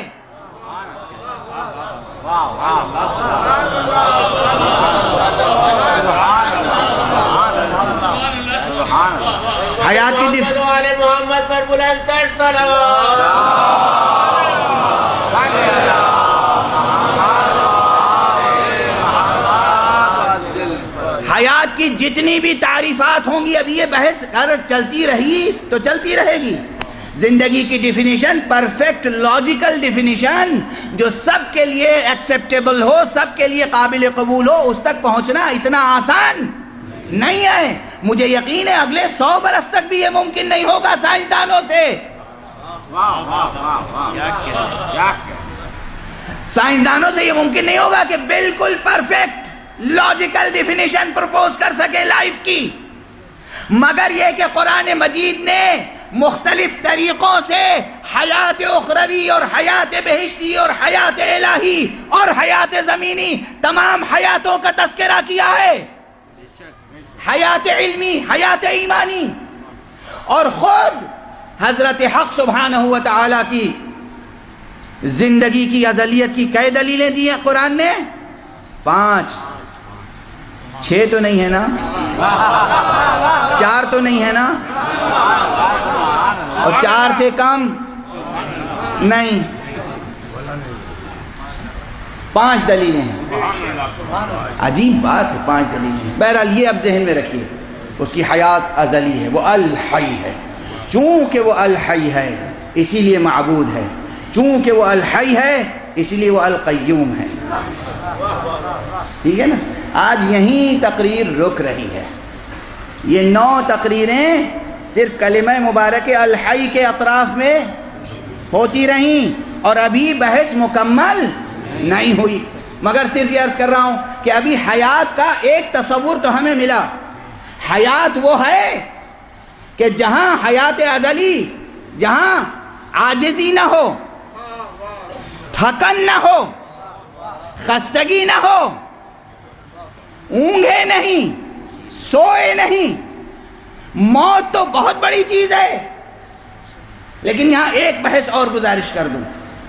حیات کی دف محمد پر بلند کر حیات کی جتنی بھی تعریفات ہوں گی، اب یہ بحث اگر چلتی رہی تو چلتی رہے گی۔ زندگی کی ڈیفینیشن پرفیکٹ لاجیکل ڈیفینیشن جو سب کے لیے ایکسیپٹیبل ہو، سب کے لیے قابل قبول ہو، اس تک پہنچنا اتنا آسان نہیں ہے۔ مجھے یقین ہے اگلے سو برس تک بھی یہ ممکن نہیں ہوگا سائنسدانوں سے۔ سائنسدانوں سے یہ ممکن نہیں ہوگا کہ بالکل پرفیکٹ لاجیکل ڈیفینیشن پرپوز کر سکے لائف کی، مگر یہ کہ قرآن مجید نے مختلف طریقوں سے حیات اخروی اور حیات بہشتی اور حیات الہی اور حیات زمینی تمام حیاتوں کا تذکرہ کیا ہے، حیات علمی، حیات ایمانی، اور خود حضرت حق سبحانہ و تعالی کی زندگی کی ازلیت کی کئی دلیلیں دی ہیں قرآن نے؟ پانچ، چھ تو نہیں ہے نا، چار تو نہیں ہے نا، اور چار سے کم نہیں، پانچ دلیلیں ہیں۔ عجیب بات ہے، پانچ دلیلیں ہیں۔ بہرحال یہ اب ذہن میں رکھیے، اس کی حیات ازلی ہے، وہ الحی ہے۔ چونکہ وہ الحی ہے اسی لیے معبود ہے، چونکہ وہ الحی ہے اسی لیے وہ القیوم ہے۔ ٹھیک ہے نا؟ آج یہیں تقریر رک رہی ہے۔ یہ نو تقریریں صرف کلمہ مبارک الحی کے اطراف میں ہوتی رہیں اور ابھی بحث مکمل نہیں ہوئی، مگر صرف یہ عرض کر رہا ہوں کہ ابھی حیات کا ایک تصور تو ہمیں ملا۔ حیات وہ ہے کہ جہاں حیات ازلی، جہاں عاجزی نہ ہو، تھکن نہ ہو، خستگی نہ ہو، اونگھے نہیں، سوئے نہیں. موت تو بہت بڑی چیز ہے، لیکن یہاں ایک بحث اور گزارش کر دوں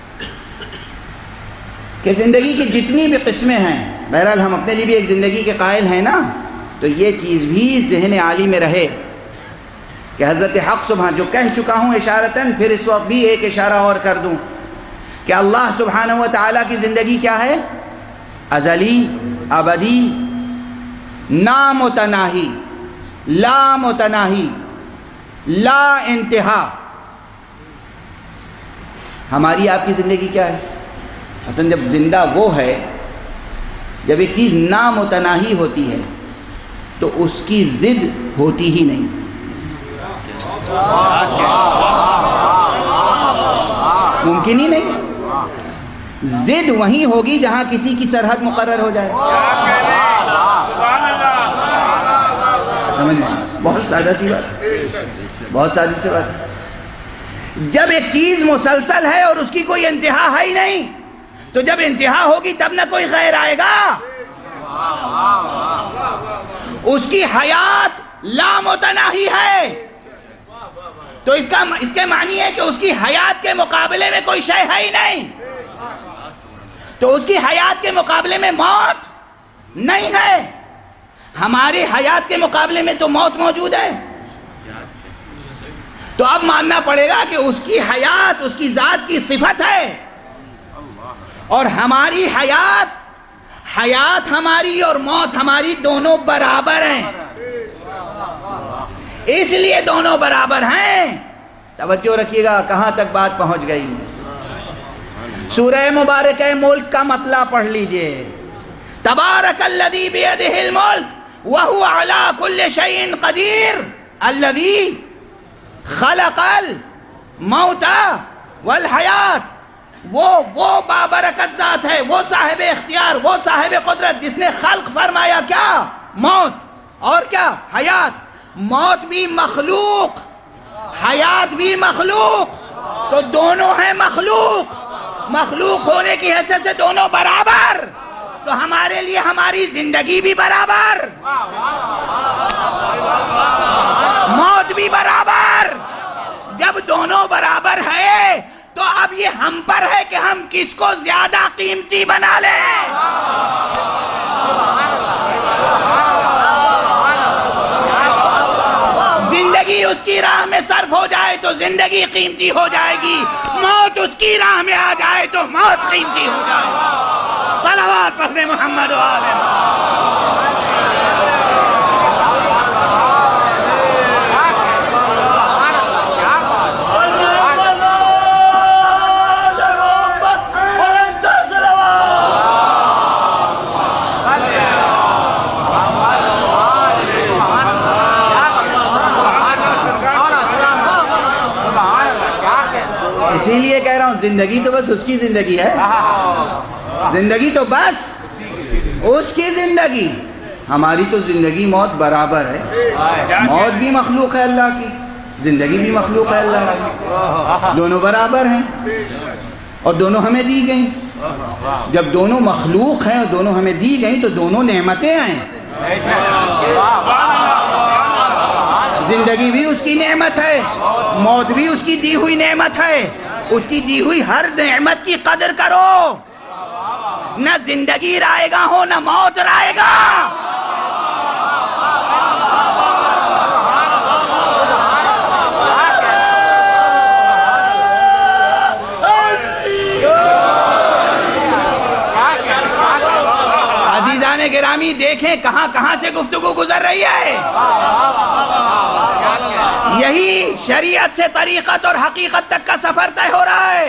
کہ زندگی کی جتنی بھی قسمیں ہیں، بہرحال ہم اپنے لیے بھی ایک زندگی کے قائل ہیں نا، تو یہ چیز بھی ذہن عالی میں رہے کہ حضرت حق سبحانہ، جو کہہ چکا ہوں اشارتاً، پھر اس وقت بھی ایک اشارہ اور کر دوں کہ اللہ سبحانہ و تعالیٰ کی زندگی کیا ہے؟ ازلی، ابدی، نامتناہی، لا متناہی، لا انتہا. ہماری آپ کی زندگی کیا ہے؟ اصل جب زندہ وہ ہے جب ایک چیز نامتناہی ہوتی ہے تو اس کی ضد ہوتی ہی نہیں. ممکن ہی نہیں. ضد وہیں ہوگی جہاں کسی کی سرحد مقرر ہو جائے. بہت سادہ سی بات، بہت سادی سی بات. جب ایک چیز مسلسل ہے اور اس کی کوئی انتہا ہے ہی نہیں، تو جب انتہا ہوگی تب نہ کوئی غیر آئے گا. اس کی حیات لامتناہی ہے، تو اس کا اس کے معنی ہے کہ اس کی حیات کے مقابلے میں کوئی شے ہے ہی نہیں. تو اس کی حیات کے مقابلے میں موت نہیں ہے. ہماری حیات کے مقابلے میں تو موت موجود ہے. تو اب ماننا پڑے گا کہ اس کی حیات اس کی ذات کی صفت ہے، اور ہماری حیات حیات ہماری اور موت ہماری دونوں برابر ہیں. اس لیے دونوں برابر ہیں. توجہ رکھیے گا کہاں تک بات پہنچ گئی. سورہ مبارکہ ملک کا مطلع پڑھ لیجئے. تبارک الذی بیدہ الملک وہو علی کل شیء قدیر الذی خلق الموت والحیات. وہ وہ بابرکت ذات ہے، وہ صاحب اختیار، وہ صاحب قدرت جس نے خلق فرمایا کیا؟ موت. اور کیا؟ حیات. موت بھی مخلوق، حیات بھی مخلوق. تو دونوں ہیں مخلوق. مخلوق ہونے کی حیثیت سے دونوں برابر. تو ہمارے لیے ہماری زندگی بھی برابر، موت بھی برابر. جب دونوں برابر ہے تو اب یہ ہم پر ہے کہ ہم کس کو زیادہ قیمتی بنا لیں. زندگی اس کی راہ میں صرف ہو جائے تو زندگی قیمتی ہو جائے گی، موت اس کی راہ میں آ جائے تو موت قیمتی ہو جائے گی. صلوات پڑھنے محمد و آل اسی لیے کہہ رہا ہوں زندگی تو بس اس کی زندگی ہے. زندگی تو بس اس کی زندگی. ہماری تو زندگی موت برابر ہے. موت بھی مخلوق ہے اللہ کی، زندگی بھی مخلوق ہے اللہ کی. دونوں برابر ہیں اور دونوں ہمیں دی گئیں. جب دونوں مخلوق ہیں اور دونوں ہمیں دی گئیں تو دونوں نعمتیں ہیں. زندگی بھی اس کی نعمت ہے، موت بھی اس کی دی ہوئی نعمت ہے. اس کی دی ہوئی ہر نعمت کی قدر کرو. نہ زندگی رائے گا ہو نہ موت رائے گا. عزیزان گرامی دیکھیں کہاں کہاں سے گفتگو گزر رہی ہے. یہی شریعت سے طریقت اور حقیقت تک کا سفر طے ہو رہا ہے.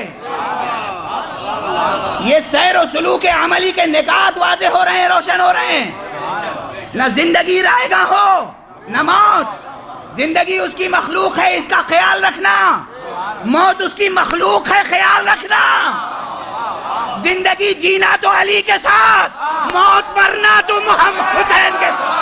یہ سیر و سلوک عملی کے نکات واضح ہو رہے ہیں، روشن ہو رہے ہیں. نہ زندگی رائے گا ہو نہ موت. زندگی اس کی مخلوق ہے، اس کا خیال رکھنا. موت اس کی مخلوق ہے، خیال رکھنا. زندگی جینا تو علی کے ساتھ، موت مرنا تو محمد حسین کے ساتھ.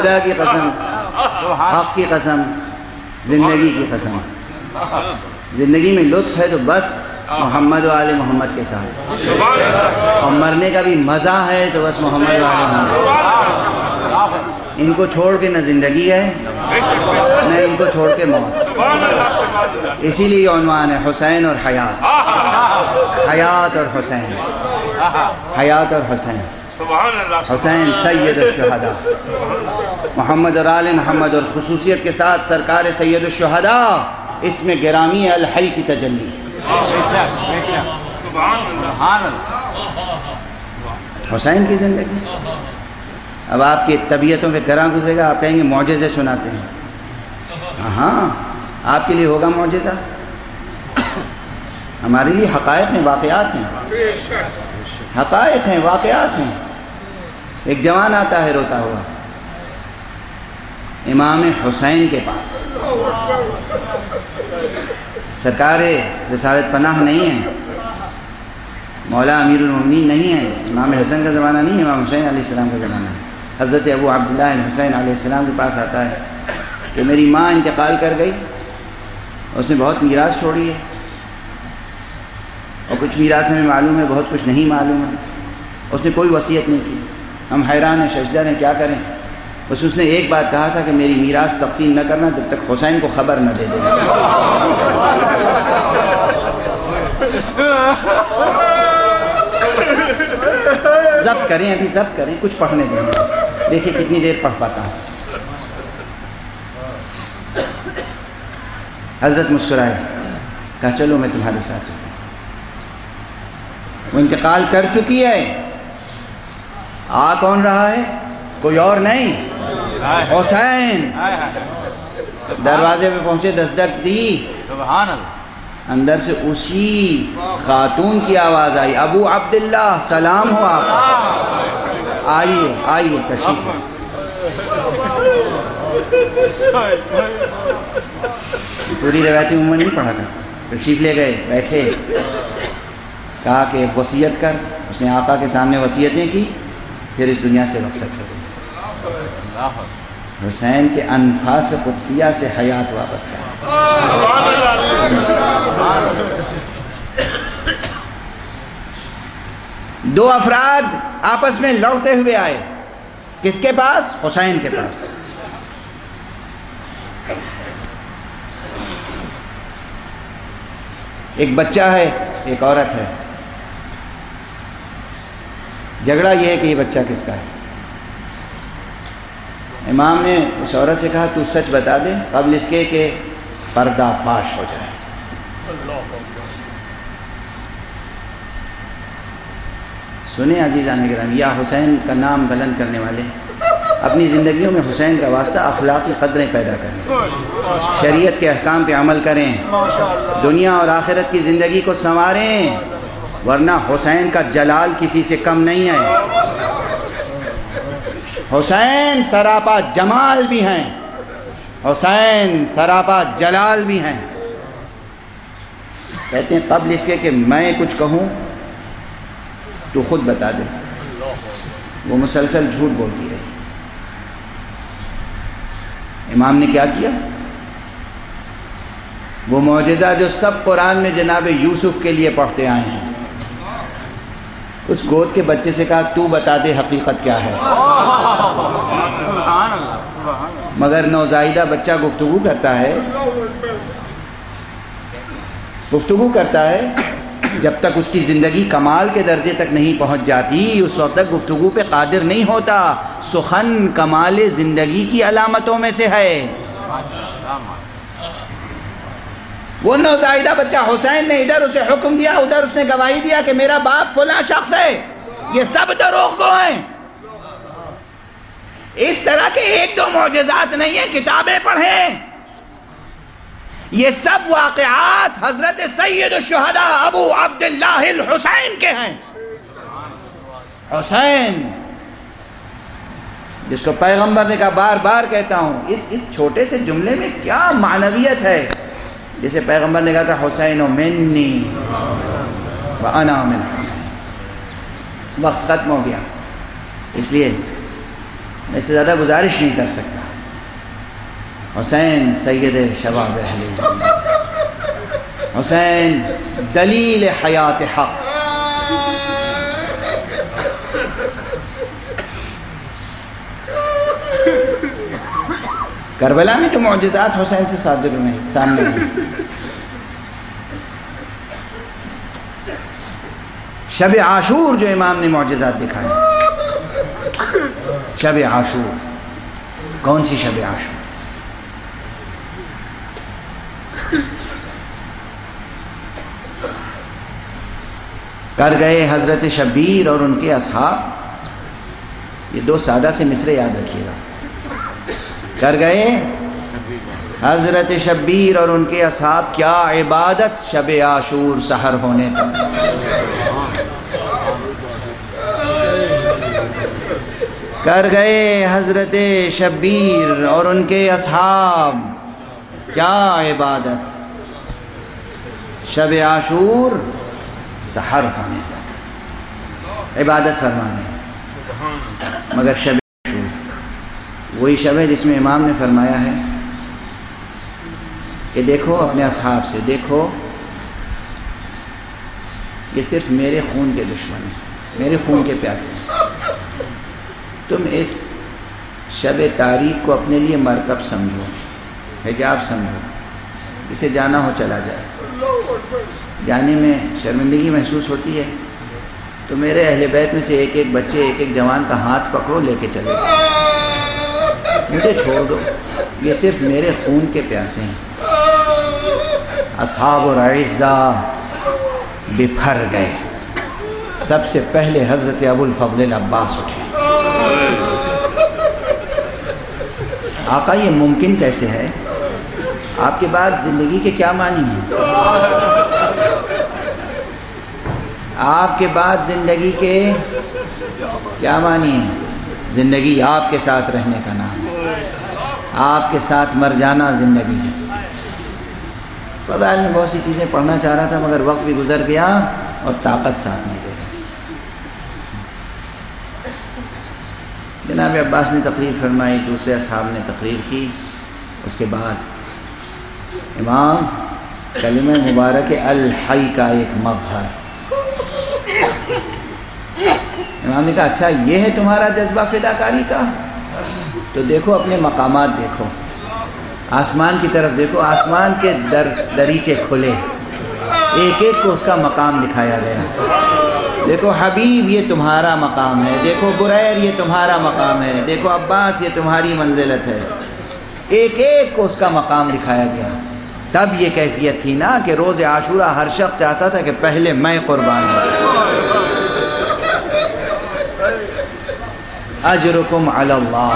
خدا کی قسم، حق کی قسم، زندگی کی قسم، زندگی میں لطف ہے تو بس محمد و آل محمد کے ساتھ، اور مرنے کا بھی مزہ ہے تو بس محمد و آل محمد۔ ان کو چھوڑ کے نہ زندگی ہے نہ ان کو چھوڑ کے موت، اسی لیے عنوان ہے حسین اور حیات، حیات اور حسین، حیات اور حسین۔ حسین سید الشہداء، محمد اور آل محمد، اور خصوصیت کے ساتھ سرکار سید الشہداء، اس میں گرامی الحی کی تجلی۔ حسین کی زندگی، اب آپ کی طبیعتوں پہ گراں گزرے گا، آپ کہیں گے معجزے سناتے ہیں، ہاں آپ کے لیے ہوگا معجزہ، ہمارے لیے حقائق ہیں، واقعات ہیں، حقائق ہیں، واقعات ہیں۔ ایک جوان آتا ہے روتا ہوا امام حسین کے پاس، سرکار رسالت پناہ نہیں ہے، مولا امیر المومنین نہیں ہے، امام حسین کا زمانہ نہیں ہے، امام حسین علیہ السلام کا زمانہ ہے۔ حضرت ابو عبداللہ حسین علیہ السلام کے پاس آتا ہے کہ میری ماں انتقال کر گئی، اس نے بہت میراث چھوڑی ہے، اور کچھ میراث ہمیں معلوم ہے، بہت کچھ نہیں معلوم ہے، اس نے کوئی وصیت نہیں کی، ہم حیران ہیں، ششدر ہیں، کیا کریں؟ بس اس نے ایک بات کہا تھا کہ میری میراث تقسیم نہ کرنا جب تک حسین کو خبر نہ دے دے۔ ضبط کریں، ابھی ضبط کریں، کچھ پڑھنے دیں، دیکھیں کتنی دیر پڑھ پاتا ہوں۔ حضرت مسکرائے، کہا چلو میں تمہارے ساتھ چلوں۔ وہ انتقال کر چکی ہے، آ کون رہا ہے؟ کوئی اور نہیں، حسین۔ دروازے پہ پہنچے، دستک دی، سبحان اللہ، اندر سے اسی خاتون کی آواز آئی، ابو عبداللہ سلام ہو آپ، آئیے آئیے تشریف۔ پوری روایتی عموماً نہیں پڑھا تھا، تشریف لے گئے، بیٹھے، کہا کہ وصیت کر، اس نے آقا کے سامنے وصیتیں کی، پھر اس دنیا سے رخصت ہو گئی۔ حسین کے انفاس قدسیہ سے حیات واپس کر۔ دو افراد آپس میں لڑتے ہوئے آئے، کس کے پاس؟ حسین کے پاس۔ ایک بچہ ہے، ایک عورت ہے، جھگڑا یہ ہے کہ یہ بچہ کس کا ہے۔ امام نے اس عورت سے کہا تو سچ بتا دے قبل اس کے کہ پردہ فاش ہو جائے۔ سنیں عزیزان گرامی، یا حسین کا نام بلند کرنے والے، اپنی زندگیوں میں حسین کا واسطہ اخلاقی قدریں پیدا کریں، شریعت کے احکام پہ عمل کریں، دنیا اور آخرت کی زندگی کو سنواریں، ورنہ حسین کا جلال کسی سے کم نہیں ہے۔ حسین سراپا جمال بھی ہیں، حسین سراپا جلال بھی ہیں۔ کہتے ہیں قبل اس کے کہ میں کچھ کہوں تو خود بتا دے، وہ مسلسل جھوٹ بولتی رہی۔ امام نے کیا کیا؟ وہ معجزہ جو سب قرآن میں جناب یوسف کے لیے پڑھتے آئے ہیں، اس گود کے بچے سے کہا تو بتا دے حقیقت کیا ہے۔ مگر نوزائیدہ بچہ گفتگو کرتا ہے، گفتگو کرتا ہے، جب تک اس کی زندگی کمال کے درجے تک نہیں پہنچ جاتی اس وقت تک گفتگو پہ قادر نہیں ہوتا۔ سخن کمال زندگی کی علامتوں میں سے ہے۔ وہ نوزائیدہ بچہ حسین نے ادھر اسے حکم دیا، ادھر اس نے گواہی دیا کہ میرا باپ فلاں شخص ہے، یہ سب دروغ گو ہیں۔ اس طرح کے ایک دو معجزات نہیں ہیں، کتابیں پڑھیں، یہ سب واقعات حضرت سید الشہداء ابو عبداللہ الحسین کے ہیں۔ حسین جس کو پیغمبر نے کہا، بار بار کہتا ہوں، اس اس چھوٹے سے جملے میں کیا معنویت ہے، جیسے پیغمبر نے کہا تھا حسین و منی وانا من حسین۔ وقت ختم ہو گیا، اس لیے میں اس سے زیادہ گزارش نہیں کر سکتا. حسین سید شباب اہل جنت، حسین دلیل حیات حق. کربلا میں جو معجزات حسین سے صادر ہوئے سامنے ہوئے، شب عاشور جو امام نے معجزات دکھائے. شب عاشور کون سی شب عاشور؟ کر گئے حضرت شبیر اور ان کے اصحاب. یہ دو سادہ سے مصرے یاد رکھیے گا. کر گئے حضرت شبیر اور ان کے اصحاب کیا عبادت شب عاشور سحر ہونے تک. کر گئے حضرت شبیر اور ان کے اصحاب کیا عبادت شب عاشور سحر ہونے تک عبادت فرمانے. مگر شب عاشور وہی شب ہے جس میں امام نے فرمایا ہے کہ دیکھو اپنے اصحاب سے، دیکھو یہ صرف میرے خون کے دشمن ہیں، میرے خون کے پیاسے ہیں. تم اس شب تاریخ کو اپنے لیے مرکب سمجھو، حجاب سمجھو. اسے جانا ہو چلا جائے. جانے میں شرمندگی محسوس ہوتی ہے تو میرے اہل بیت میں سے ایک ایک بچے، ایک ایک جوان کا ہاتھ پکڑو، لے کے چلے جاؤ. مجھے چھوڑ دو، یہ صرف میرے خون کے پیاسے ہیں. اصحاب العزہ بپھر گئے. سب سے پہلے حضرت ابو الفضل العباس اٹھے. آقا یہ ممکن کیسے ہے؟ آپ کے بعد زندگی کے کیا معنی ہیں؟ آپ کے بعد زندگی کے کیا معنی ہیں؟ زندگی آپ کے ساتھ رہنے کا نام ہے، آپ کے ساتھ مر جانا زندگی ہے. فضائل میں بہت سی چیزیں پڑھنا چاہ رہا تھا مگر وقت بھی گزر گیا اور طاقت ساتھ نہیں دے رہی. جناب عباس نے تقریر فرمائی، دوسرے اصحاب نے تقریر کی. اس کے بعد امام کلمہ مبارک الحی کا ایک مظہر، امام نے کہا اچھا یہ ہے تمہارا جذبہ فداکاری کا؟ تو دیکھو اپنے مقامات، دیکھو آسمان کی طرف دیکھو. آسمان کے در دریچے کھلے، ایک ایک کو اس کا مقام دکھایا گیا. دیکھو حبیب یہ تمہارا مقام ہے، دیکھو بریر یہ تمہارا مقام ہے، دیکھو عباس یہ تمہاری منزلت ہے. ایک ایک کو اس کا مقام دکھایا گیا. تب یہ کیفیت تھی نا کہ روز عاشورہ ہر شخص چاہتا تھا کہ پہلے میں قربان ہوں. اجرکم علی اللہ.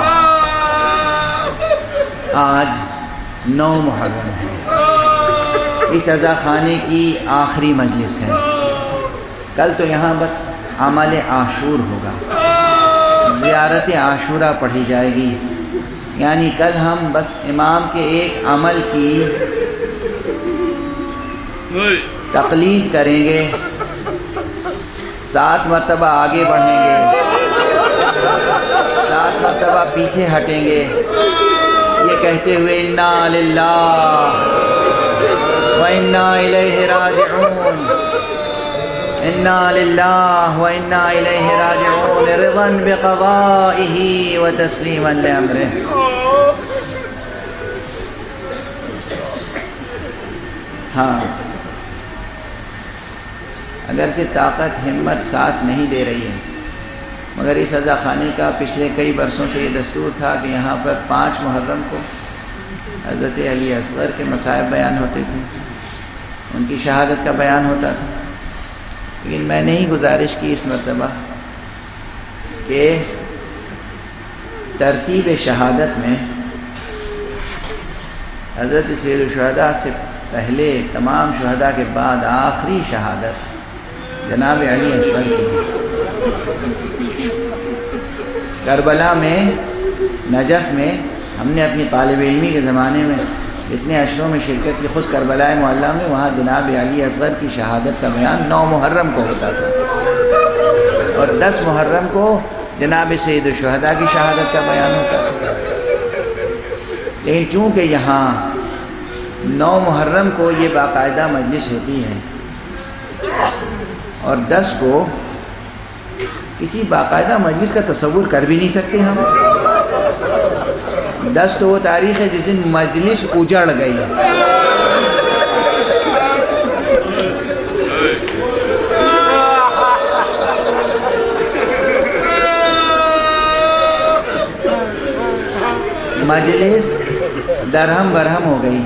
آج نو محرم ہے، اس عزا خانے کی آخری مجلس ہے. کل تو یہاں بس عمل عاشور ہوگا، زیارت عاشورہ پڑھی جائے گی. یعنی کل ہم بس امام کے ایک عمل کی تقلید کریں گے، سات مرتبہ آگے بڑھیں گے، سات مرتبہ پیچھے ہٹیں گے، یہ کہتے ہوئے انا للہ و انا الیہ راجعون، انا للہ و انا الیہ راجعون، رضا بقضائہ و تسلیما لامرہ. ہاں اگرچہ طاقت ہمت ساتھ نہیں دے رہی ہے مگر اس عزا خانے کا پچھلے کئی برسوں سے یہ دستور تھا کہ یہاں پر پانچ محرم کو حضرت علی اصغر کے مصائب بیان ہوتے تھے، ان کی شہادت کا بیان ہوتا تھا. لیکن میں نے ہی گزارش کی اس مرتبہ کہ ترتیب شہادت میں حضرت سید الشہداء سے پہلے تمام شہداء کے بعد آخری شہادت جناب علی اصغر کی. کربلا میں، نجف میں ہم نے اپنی طالب علمی کے زمانے میں جتنے عشروں میں شرکت کی، خود کربلا معلیٰ میں وہاں جناب علی اصغر کی شہادت کا بیان نو محرم کو ہوتا تھا اور دس محرم کو جناب سید الشہداء کی شہادت کا بیان ہوتا ہے. لیکن چونکہ یہاں نو محرم کو یہ باقاعدہ مجلس ہوتی ہے اور دس کو کسی باقاعدہ مجلس کا تصور کر بھی نہیں سکتے ہم. دس تو وہ تاریخ ہے جس دن مجلس اجڑ گئی. مجلس درہم برہم ہو گئی,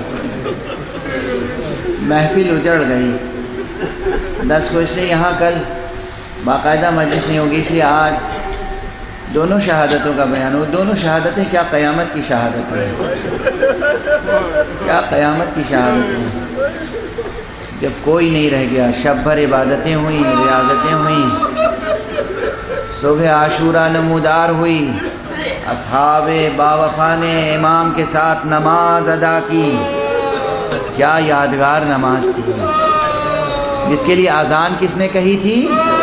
محفل اجڑ گئی. دس کو اس لیے یہاں کل باقاعدہ مجلس نہیں ہوگی, اس لیے آج دونوں شہادتوں کا بیان ہو. دونوں شہادتیں کیا قیامت کی شہادت ہے, کیا قیامت کی شہادت ہے. جب کوئی نہیں رہ گیا, شب بھر عبادتیں ہوئیں, ریاضتیں ہوئیں, صبح عاشورہ نمودار ہوئی, اصحاب باوفا نے امام کے ساتھ نماز ادا کی. کیا یادگار نماز تھی, جس کے لیے اذان کس نے کہی تھی؟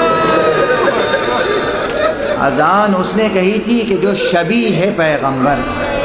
اذان اس نے کہی تھی کہ جو شبیہ ہے پیغمبر.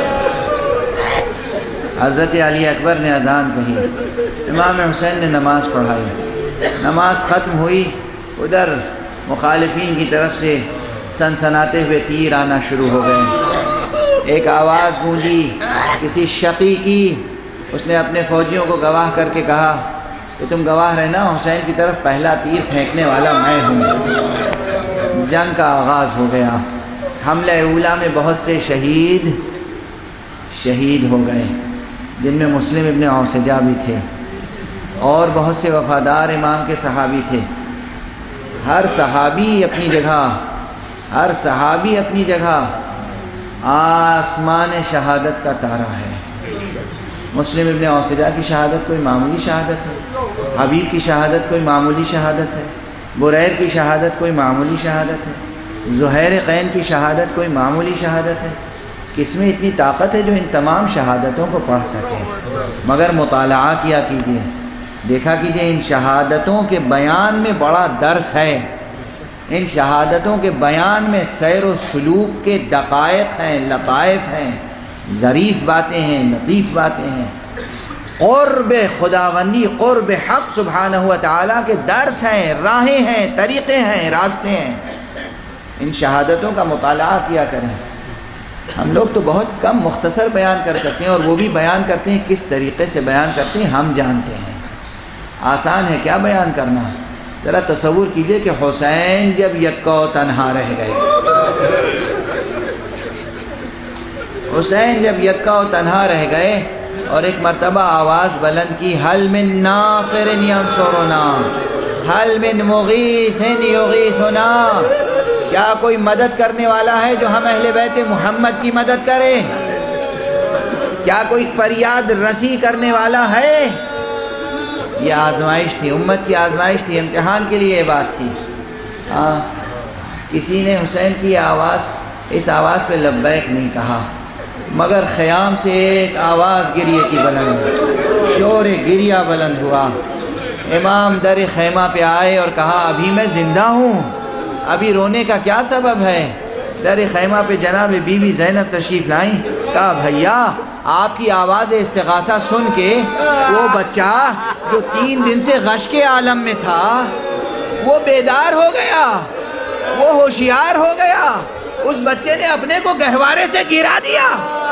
حضرت علی اکبر نے اذان کہی, امام حسین نے نماز پڑھائی. نماز ختم ہوئی, ادھر مخالفین کی طرف سے سنسناتے ہوئے تیر آنا شروع ہو گئے. ایک آواز گونجی کسی شقی کی, اس نے اپنے فوجیوں کو گواہ کر کے کہا کہ تم گواہ رہنا, حسین کی طرف پہلا تیر پھینکنے والا میں ہوں. جنگ کا آغاز ہو گیا. حملہ اولا میں بہت سے شہید شہید ہو گئے, جن میں مسلم ابن اوسجہ بھی تھے, اور بہت سے وفادار امام کے صحابی تھے. ہر صحابی اپنی جگہ, ہر صحابی اپنی جگہ آسمان شہادت کا تارا ہے. مسلم ابن اوسجہ کی شہادت کوئی معمولی شہادت ہے, حبیب کی شہادت کوئی معمولی شہادت ہے, بریر کی شہادت کوئی معمولی شہادت ہے, زہیر قین کی شہادت کوئی معمولی شہادت ہے. کس میں اتنی طاقت ہے جو ان تمام شہادتوں کو پڑھ سکے؟ مگر مطالعہ کیا کیجئے, دیکھا کیجئے ان شہادتوں کے بیان میں بڑا درس ہے. ان شہادتوں کے بیان میں سیر و سلوک کے دقائق ہیں, لطائف ہیں, ظریف باتیں ہیں, لطیف باتیں ہیں. قرب خداوندی, قرب حق سبحانہ و تعالیٰ کے درس ہیں, راہیں ہیں, طریقے ہیں, راستے ہیں. ان شہادتوں کا مطالعہ کیا کریں. ہم لوگ تو بہت کم مختصر بیان کر سکتے ہیں, اور وہ بھی بیان کرتے ہیں کس طریقے سے بیان کرتے ہیں ہم جانتے ہیں. آسان ہے کیا بیان کرنا؟ ذرا تصور کیجئے کہ حسین جب یکا و تنہا رہ گئے, حسین جب یکا و تنہا رہ گئے اور ایک مرتبہ آواز بلند کی, حل من ناصر ینصرنا, حل من مغیث یغیثنا. کیا کوئی مدد کرنے والا ہے جو ہم اہل بیت محمد کی مدد کرے؟ کیا کوئی فریاد رسی کرنے والا ہے؟ یہ آزمائش تھی, امت کی آزمائش تھی, امتحان کے لیے یہ بات تھی. ہاں, کسی نے حسین کی آواز, اس آواز پہ لبیک نہیں کہا, مگر خیام سے ایک آواز گریے کی بلند, شور گریا بلند ہوا. امام در خیمہ پہ آئے اور کہا ابھی میں زندہ ہوں, ابھی رونے کا کیا سبب ہے؟ در خیمہ پہ جناب بی بی زینب تشریف لائیں. کہا بھیا آپ کی آواز استغاثہ سن کے وہ بچہ جو تین دن سے غش کے عالم میں تھا وہ بیدار ہو گیا, وہ ہوشیار ہو گیا. اس بچے نے اپنے کو گہوارے سے گرا دیا.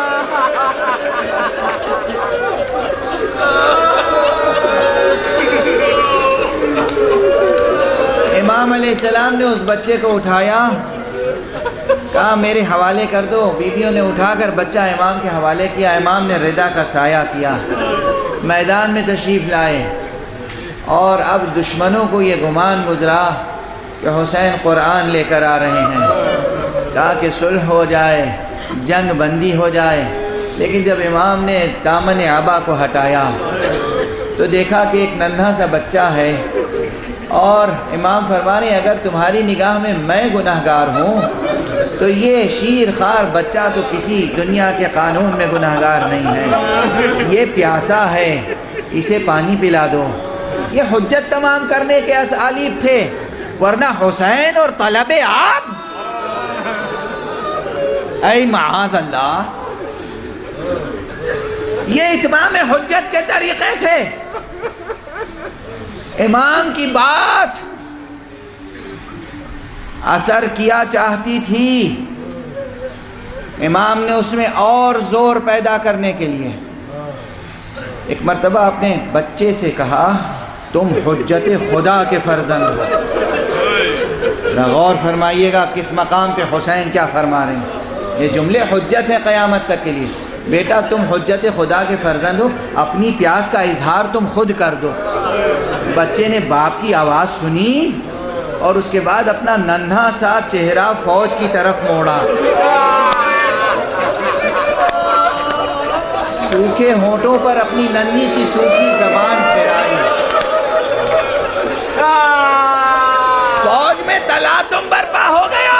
امام علیہ السلام نے اس بچے کو اٹھایا, کہا میرے حوالے کر دو. بیویوں نے اٹھا کر بچہ امام کے حوالے کیا. امام نے رضا کا سایہ کیا, میدان میں تشریف لائے. اور اب دشمنوں کو یہ گمان گزرا کہ حسین قرآن لے کر آ رہے ہیں تاکہ صلح ہو جائے, جنگ بندی ہو جائے. لیکن جب امام نے دامن عبا کو ہٹایا تو دیکھا کہ ایک ننھا سا بچہ ہے, اور امام فرمانے اگر تمہاری نگاہ میں میں گناہگار ہوں تو یہ شیر خوار بچہ تو کسی دنیا کے قانون میں گناہگار نہیں ہے, یہ پیاسا ہے, اسے پانی پلا دو. یہ حجت تمام کرنے کے اسالیب تھے, ورنہ حسین اور طلب آپ اے معاذ اللہ، یہ اتمام حجت کے طریقے سے امام کی بات اثر کیا چاہتی تھی، امام نے اس میں اور زور پیدا کرنے کے لیے ایک مرتبہ اپنے بچے سے کہا تم حجت خدا کے فرزند ہو۔ غور فرمائیے گا کس مقام پہ حسین کیا فرما رہے ہیں، یہ جملے حجت ہیں قیامت تک کے لیے۔ بیٹا تم حجت خدا کے فرزند ہو، اپنی پیاس کا اظہار تم خود کر دو۔ بچے نے باپ کی آواز سنی اور اس کے بعد اپنا ننھا سا چہرہ فوج کی طرف موڑا، سوکھے ہونٹوں پر اپنی ننھی سی سوکھی زبان پھیرائی۔ فوج میں تلاطم برپا ہو گیا۔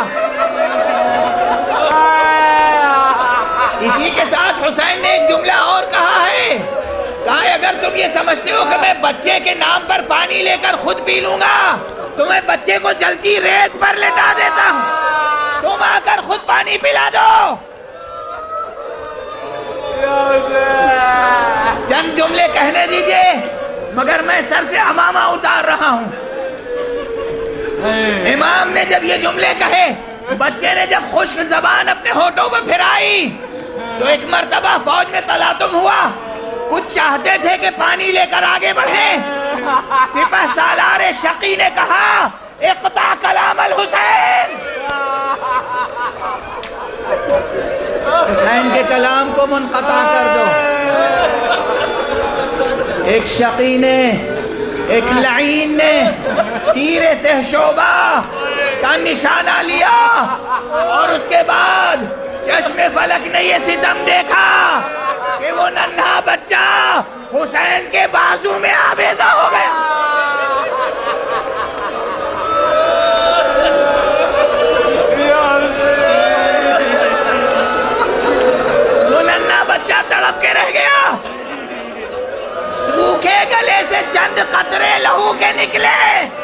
اسی کے ساتھ حسین نے ایک جملہ اور کہا ہے، کہا اگر تم یہ سمجھتے ہو کہ میں بچے کے نام پر پانی لے کر خود پی لوں گا تو میں بچے کو جلتی ریت پر لٹا دیتا ہوں، تم آ کر خود پانی پلا دو۔ چند جملے کہنے دیجئے، مگر میں سر سے عمامہ اتار رہا ہوں۔ امام نے جب یہ جملے کہے، بچے نے جب خشک زبان اپنے ہونٹوں پہ پھرائی تو ایک مرتبہ فوج میں تلاطم ہوا، کچھ چاہتے تھے کہ پانی لے کر آگے بڑھیں، سپہ سالار شقی نے کہا اقطع کلام الحسین، حسین کے کلام کو منقطع کر دو۔ ایک شقی نے، ایک لعین نے تیر تہ شعبہ کا نشانہ لیا اور اس کے بعد چشم فلک نے یہ ستم دیکھا کہ وہ ننھا بچہ حسین کے بازو میں آویزہ ہو گیا۔ وہ ننھا بچہ تڑپ کے رہ گیا، سوکھے گلے سے چند قطرے لہو کے نکلے۔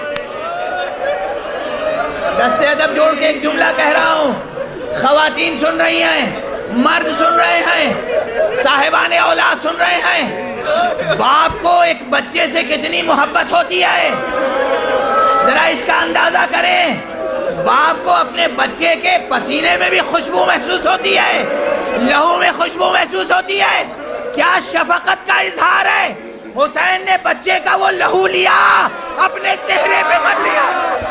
دستے ادب جوڑ کے ایک جملہ کہہ رہا ہوں، خواتین سن رہی ہیں، مرد سن رہے ہیں، صاحبان اولاد سن رہے ہیں، باپ کو ایک بچے سے کتنی محبت ہوتی ہے، ذرا اس کا اندازہ کریں۔ باپ کو اپنے بچے کے پسینے میں بھی خوشبو محسوس ہوتی ہے، لہو میں خوشبو محسوس ہوتی ہے، کیا شفقت کا اظہار ہے۔ حسین نے بچے کا وہ لہو لیا، اپنے چہرے پہ مت لیا۔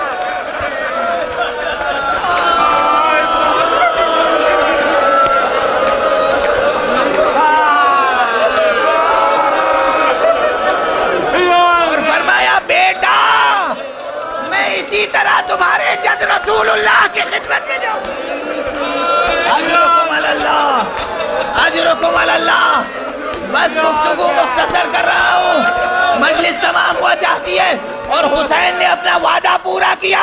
اور فرمایا بیٹا میں اسی طرح تمہارے جد رسول اللہ کی خدمت میں جاؤں۔ اجرکم علی اللہ، اجرکم علی اللہ۔ بس گفتگو مختصر کر رہا ہوں، مجلس تمام ہوا چاہتی ہے اور حسین نے اپنا وعدہ پورا کیا۔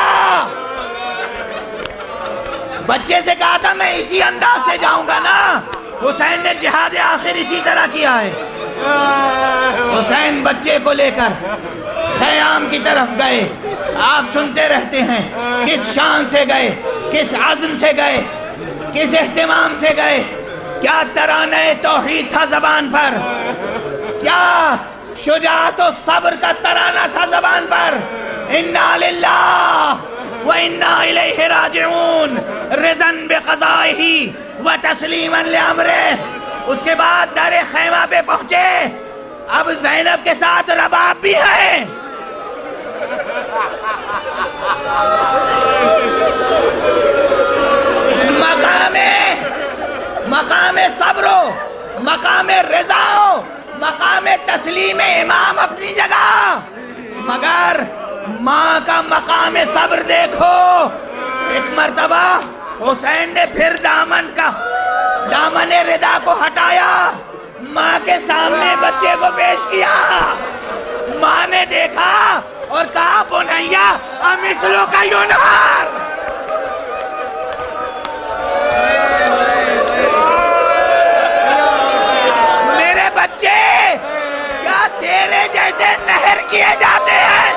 بچے سے کہا تھا میں اسی انداز سے جاؤں گا نا، حسین نے جہاد آخر اسی طرح کیا ہے۔ حسین بچے کو لے کر خیام کی طرف گئے، آپ سنتے رہتے ہیں کس شان سے گئے، کس عزم سے گئے، کس اہتمام سے گئے، کیا ترانہ توحید تھا زبان پر، کیا شجاعت و صبر کا ترانہ تھا زبان پر۔ انا للہ و انا الیہ راجعون، رضا بقضائہ و تسلیما لامرہ۔ اس کے بعد در خیمہ پہ پہنچے، اب زینب کے ساتھ رباب بھی ہے۔ مقام مقام صبر و مقام رضا و مقام تسلیم امام اپنی جگہ، مگر ماں کا مقام صبر دیکھو۔ ایک مرتبہ حسین نے پھر دامن کا دامن رضا کو ہٹایا، ماں کے سامنے بچے کو پیش کیا۔ ماں نے دیکھا اور کہا بنیا امثلو کا یونار۔ میرے بچے کیا تیرے جیسے نہر کیے جاتے ہیں؟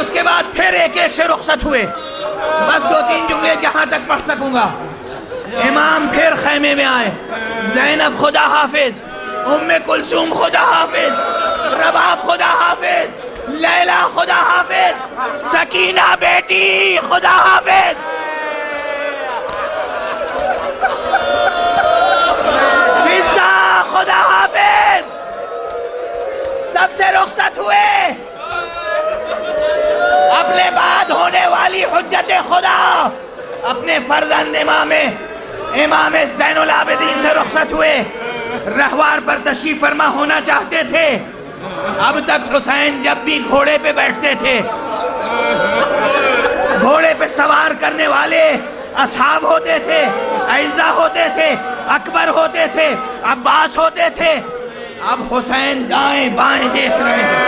اس کے بعد پھر ایک ایک سے رخصت ہوئے. بس دو تین جملے جہاں تک پڑھ سکوں گا. امام پھر خیمے میں آئے. زینب خدا حافظ، ام کلثوم خدا حافظ، رباب خدا حافظ، لیلا خدا حافظ، سکینہ بیٹی خدا حافظ. فضا خدا حافظ. سب سے رخصت ہوئے. اپنے بعد ہونے والی حجت خدا اپنے فرزند امام امام زین العابدین سے رخصت ہوئے. رہوار پر تشریف فرما ہونا چاہتے تھے. اب تک حسین جب بھی گھوڑے پہ بیٹھتے تھے، گھوڑے پہ سوار کرنے والے اصحاب ہوتے تھے، اعزا ہوتے تھے، اکبر ہوتے تھے، عباس ہوتے تھے. اب حسین دائیں بائیں دیکھ رہے ہیں.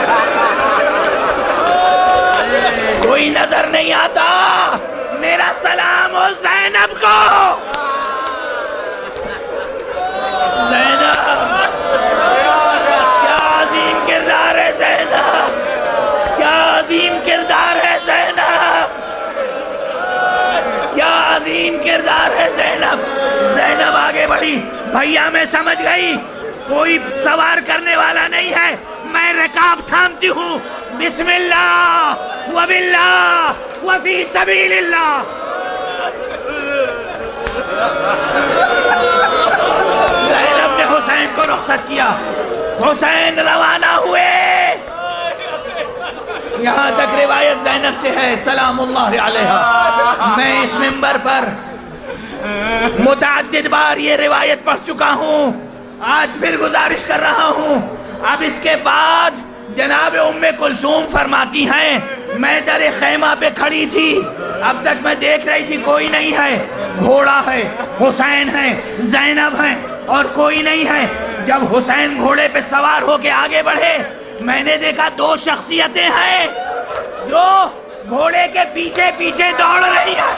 کوئی نظر نہیں آتا. میرا سلام ہو زینب کو. زینب کیا عظیم کردار ہے زینب، کیا عظیم کردار ہے زینب، کیا عظیم کردار ہے زینب. زینب آگے بڑھی. بھیا میں سمجھ گئی کوئی سوار کرنے والا نہیں ہے، میں رکاب تھامتی ہوں. بسم اللہ وباللہ وفی سبیل اللہ. زینب نے حسین کو رخصت کیا. حسین روانہ ہوئے. یہاں تک روایت زینب سے ہے سلام اللہ علیہا. میں اس منبر پر متعدد بار یہ روایت پڑھ چکا ہوں، آج پھر گزارش کر رہا ہوں. اب اس کے بعد جناب ام کلثوم فرماتی ہیں میں در خیمہ پہ کھڑی تھی، اب تک میں دیکھ رہی تھی کوئی نہیں ہے. گھوڑا ہے، حسین ہے، زینب ہے اور کوئی نہیں ہے. جب حسین گھوڑے پہ سوار ہو کے آگے بڑھے، میں نے دیکھا دو شخصیتیں ہیں جو گھوڑے کے پیچھے پیچھے دوڑ رہی ہیں.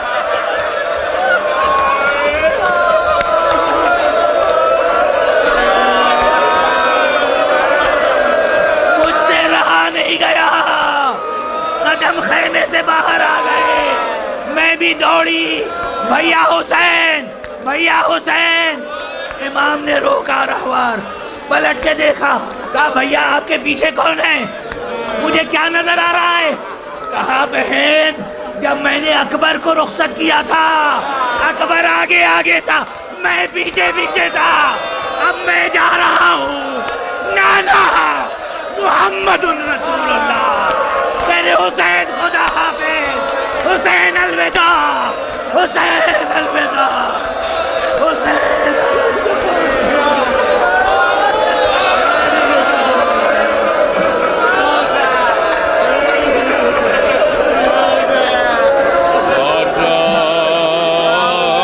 نہیں گیا، قدم خیمے سے باہر آ گئے. میں بھی دوڑی. بھیا حسین، بھیا حسین. امام نے روکا رہوار. پلٹ کے دیکھا، کہا بھیا آپ کے پیچھے کون ہے؟ مجھے کیا نظر آ رہا ہے؟ کہا بہن جب میں نے اکبر کو رخصت کیا تھا اکبر آگے آگے تھا، میں پیچھے پیچھے تھا. اب میں جا رہا ہوں. نانا محمد رسول اللہ. میرے حسین خدا حافظ. حسین الوداع، حسین الوداع.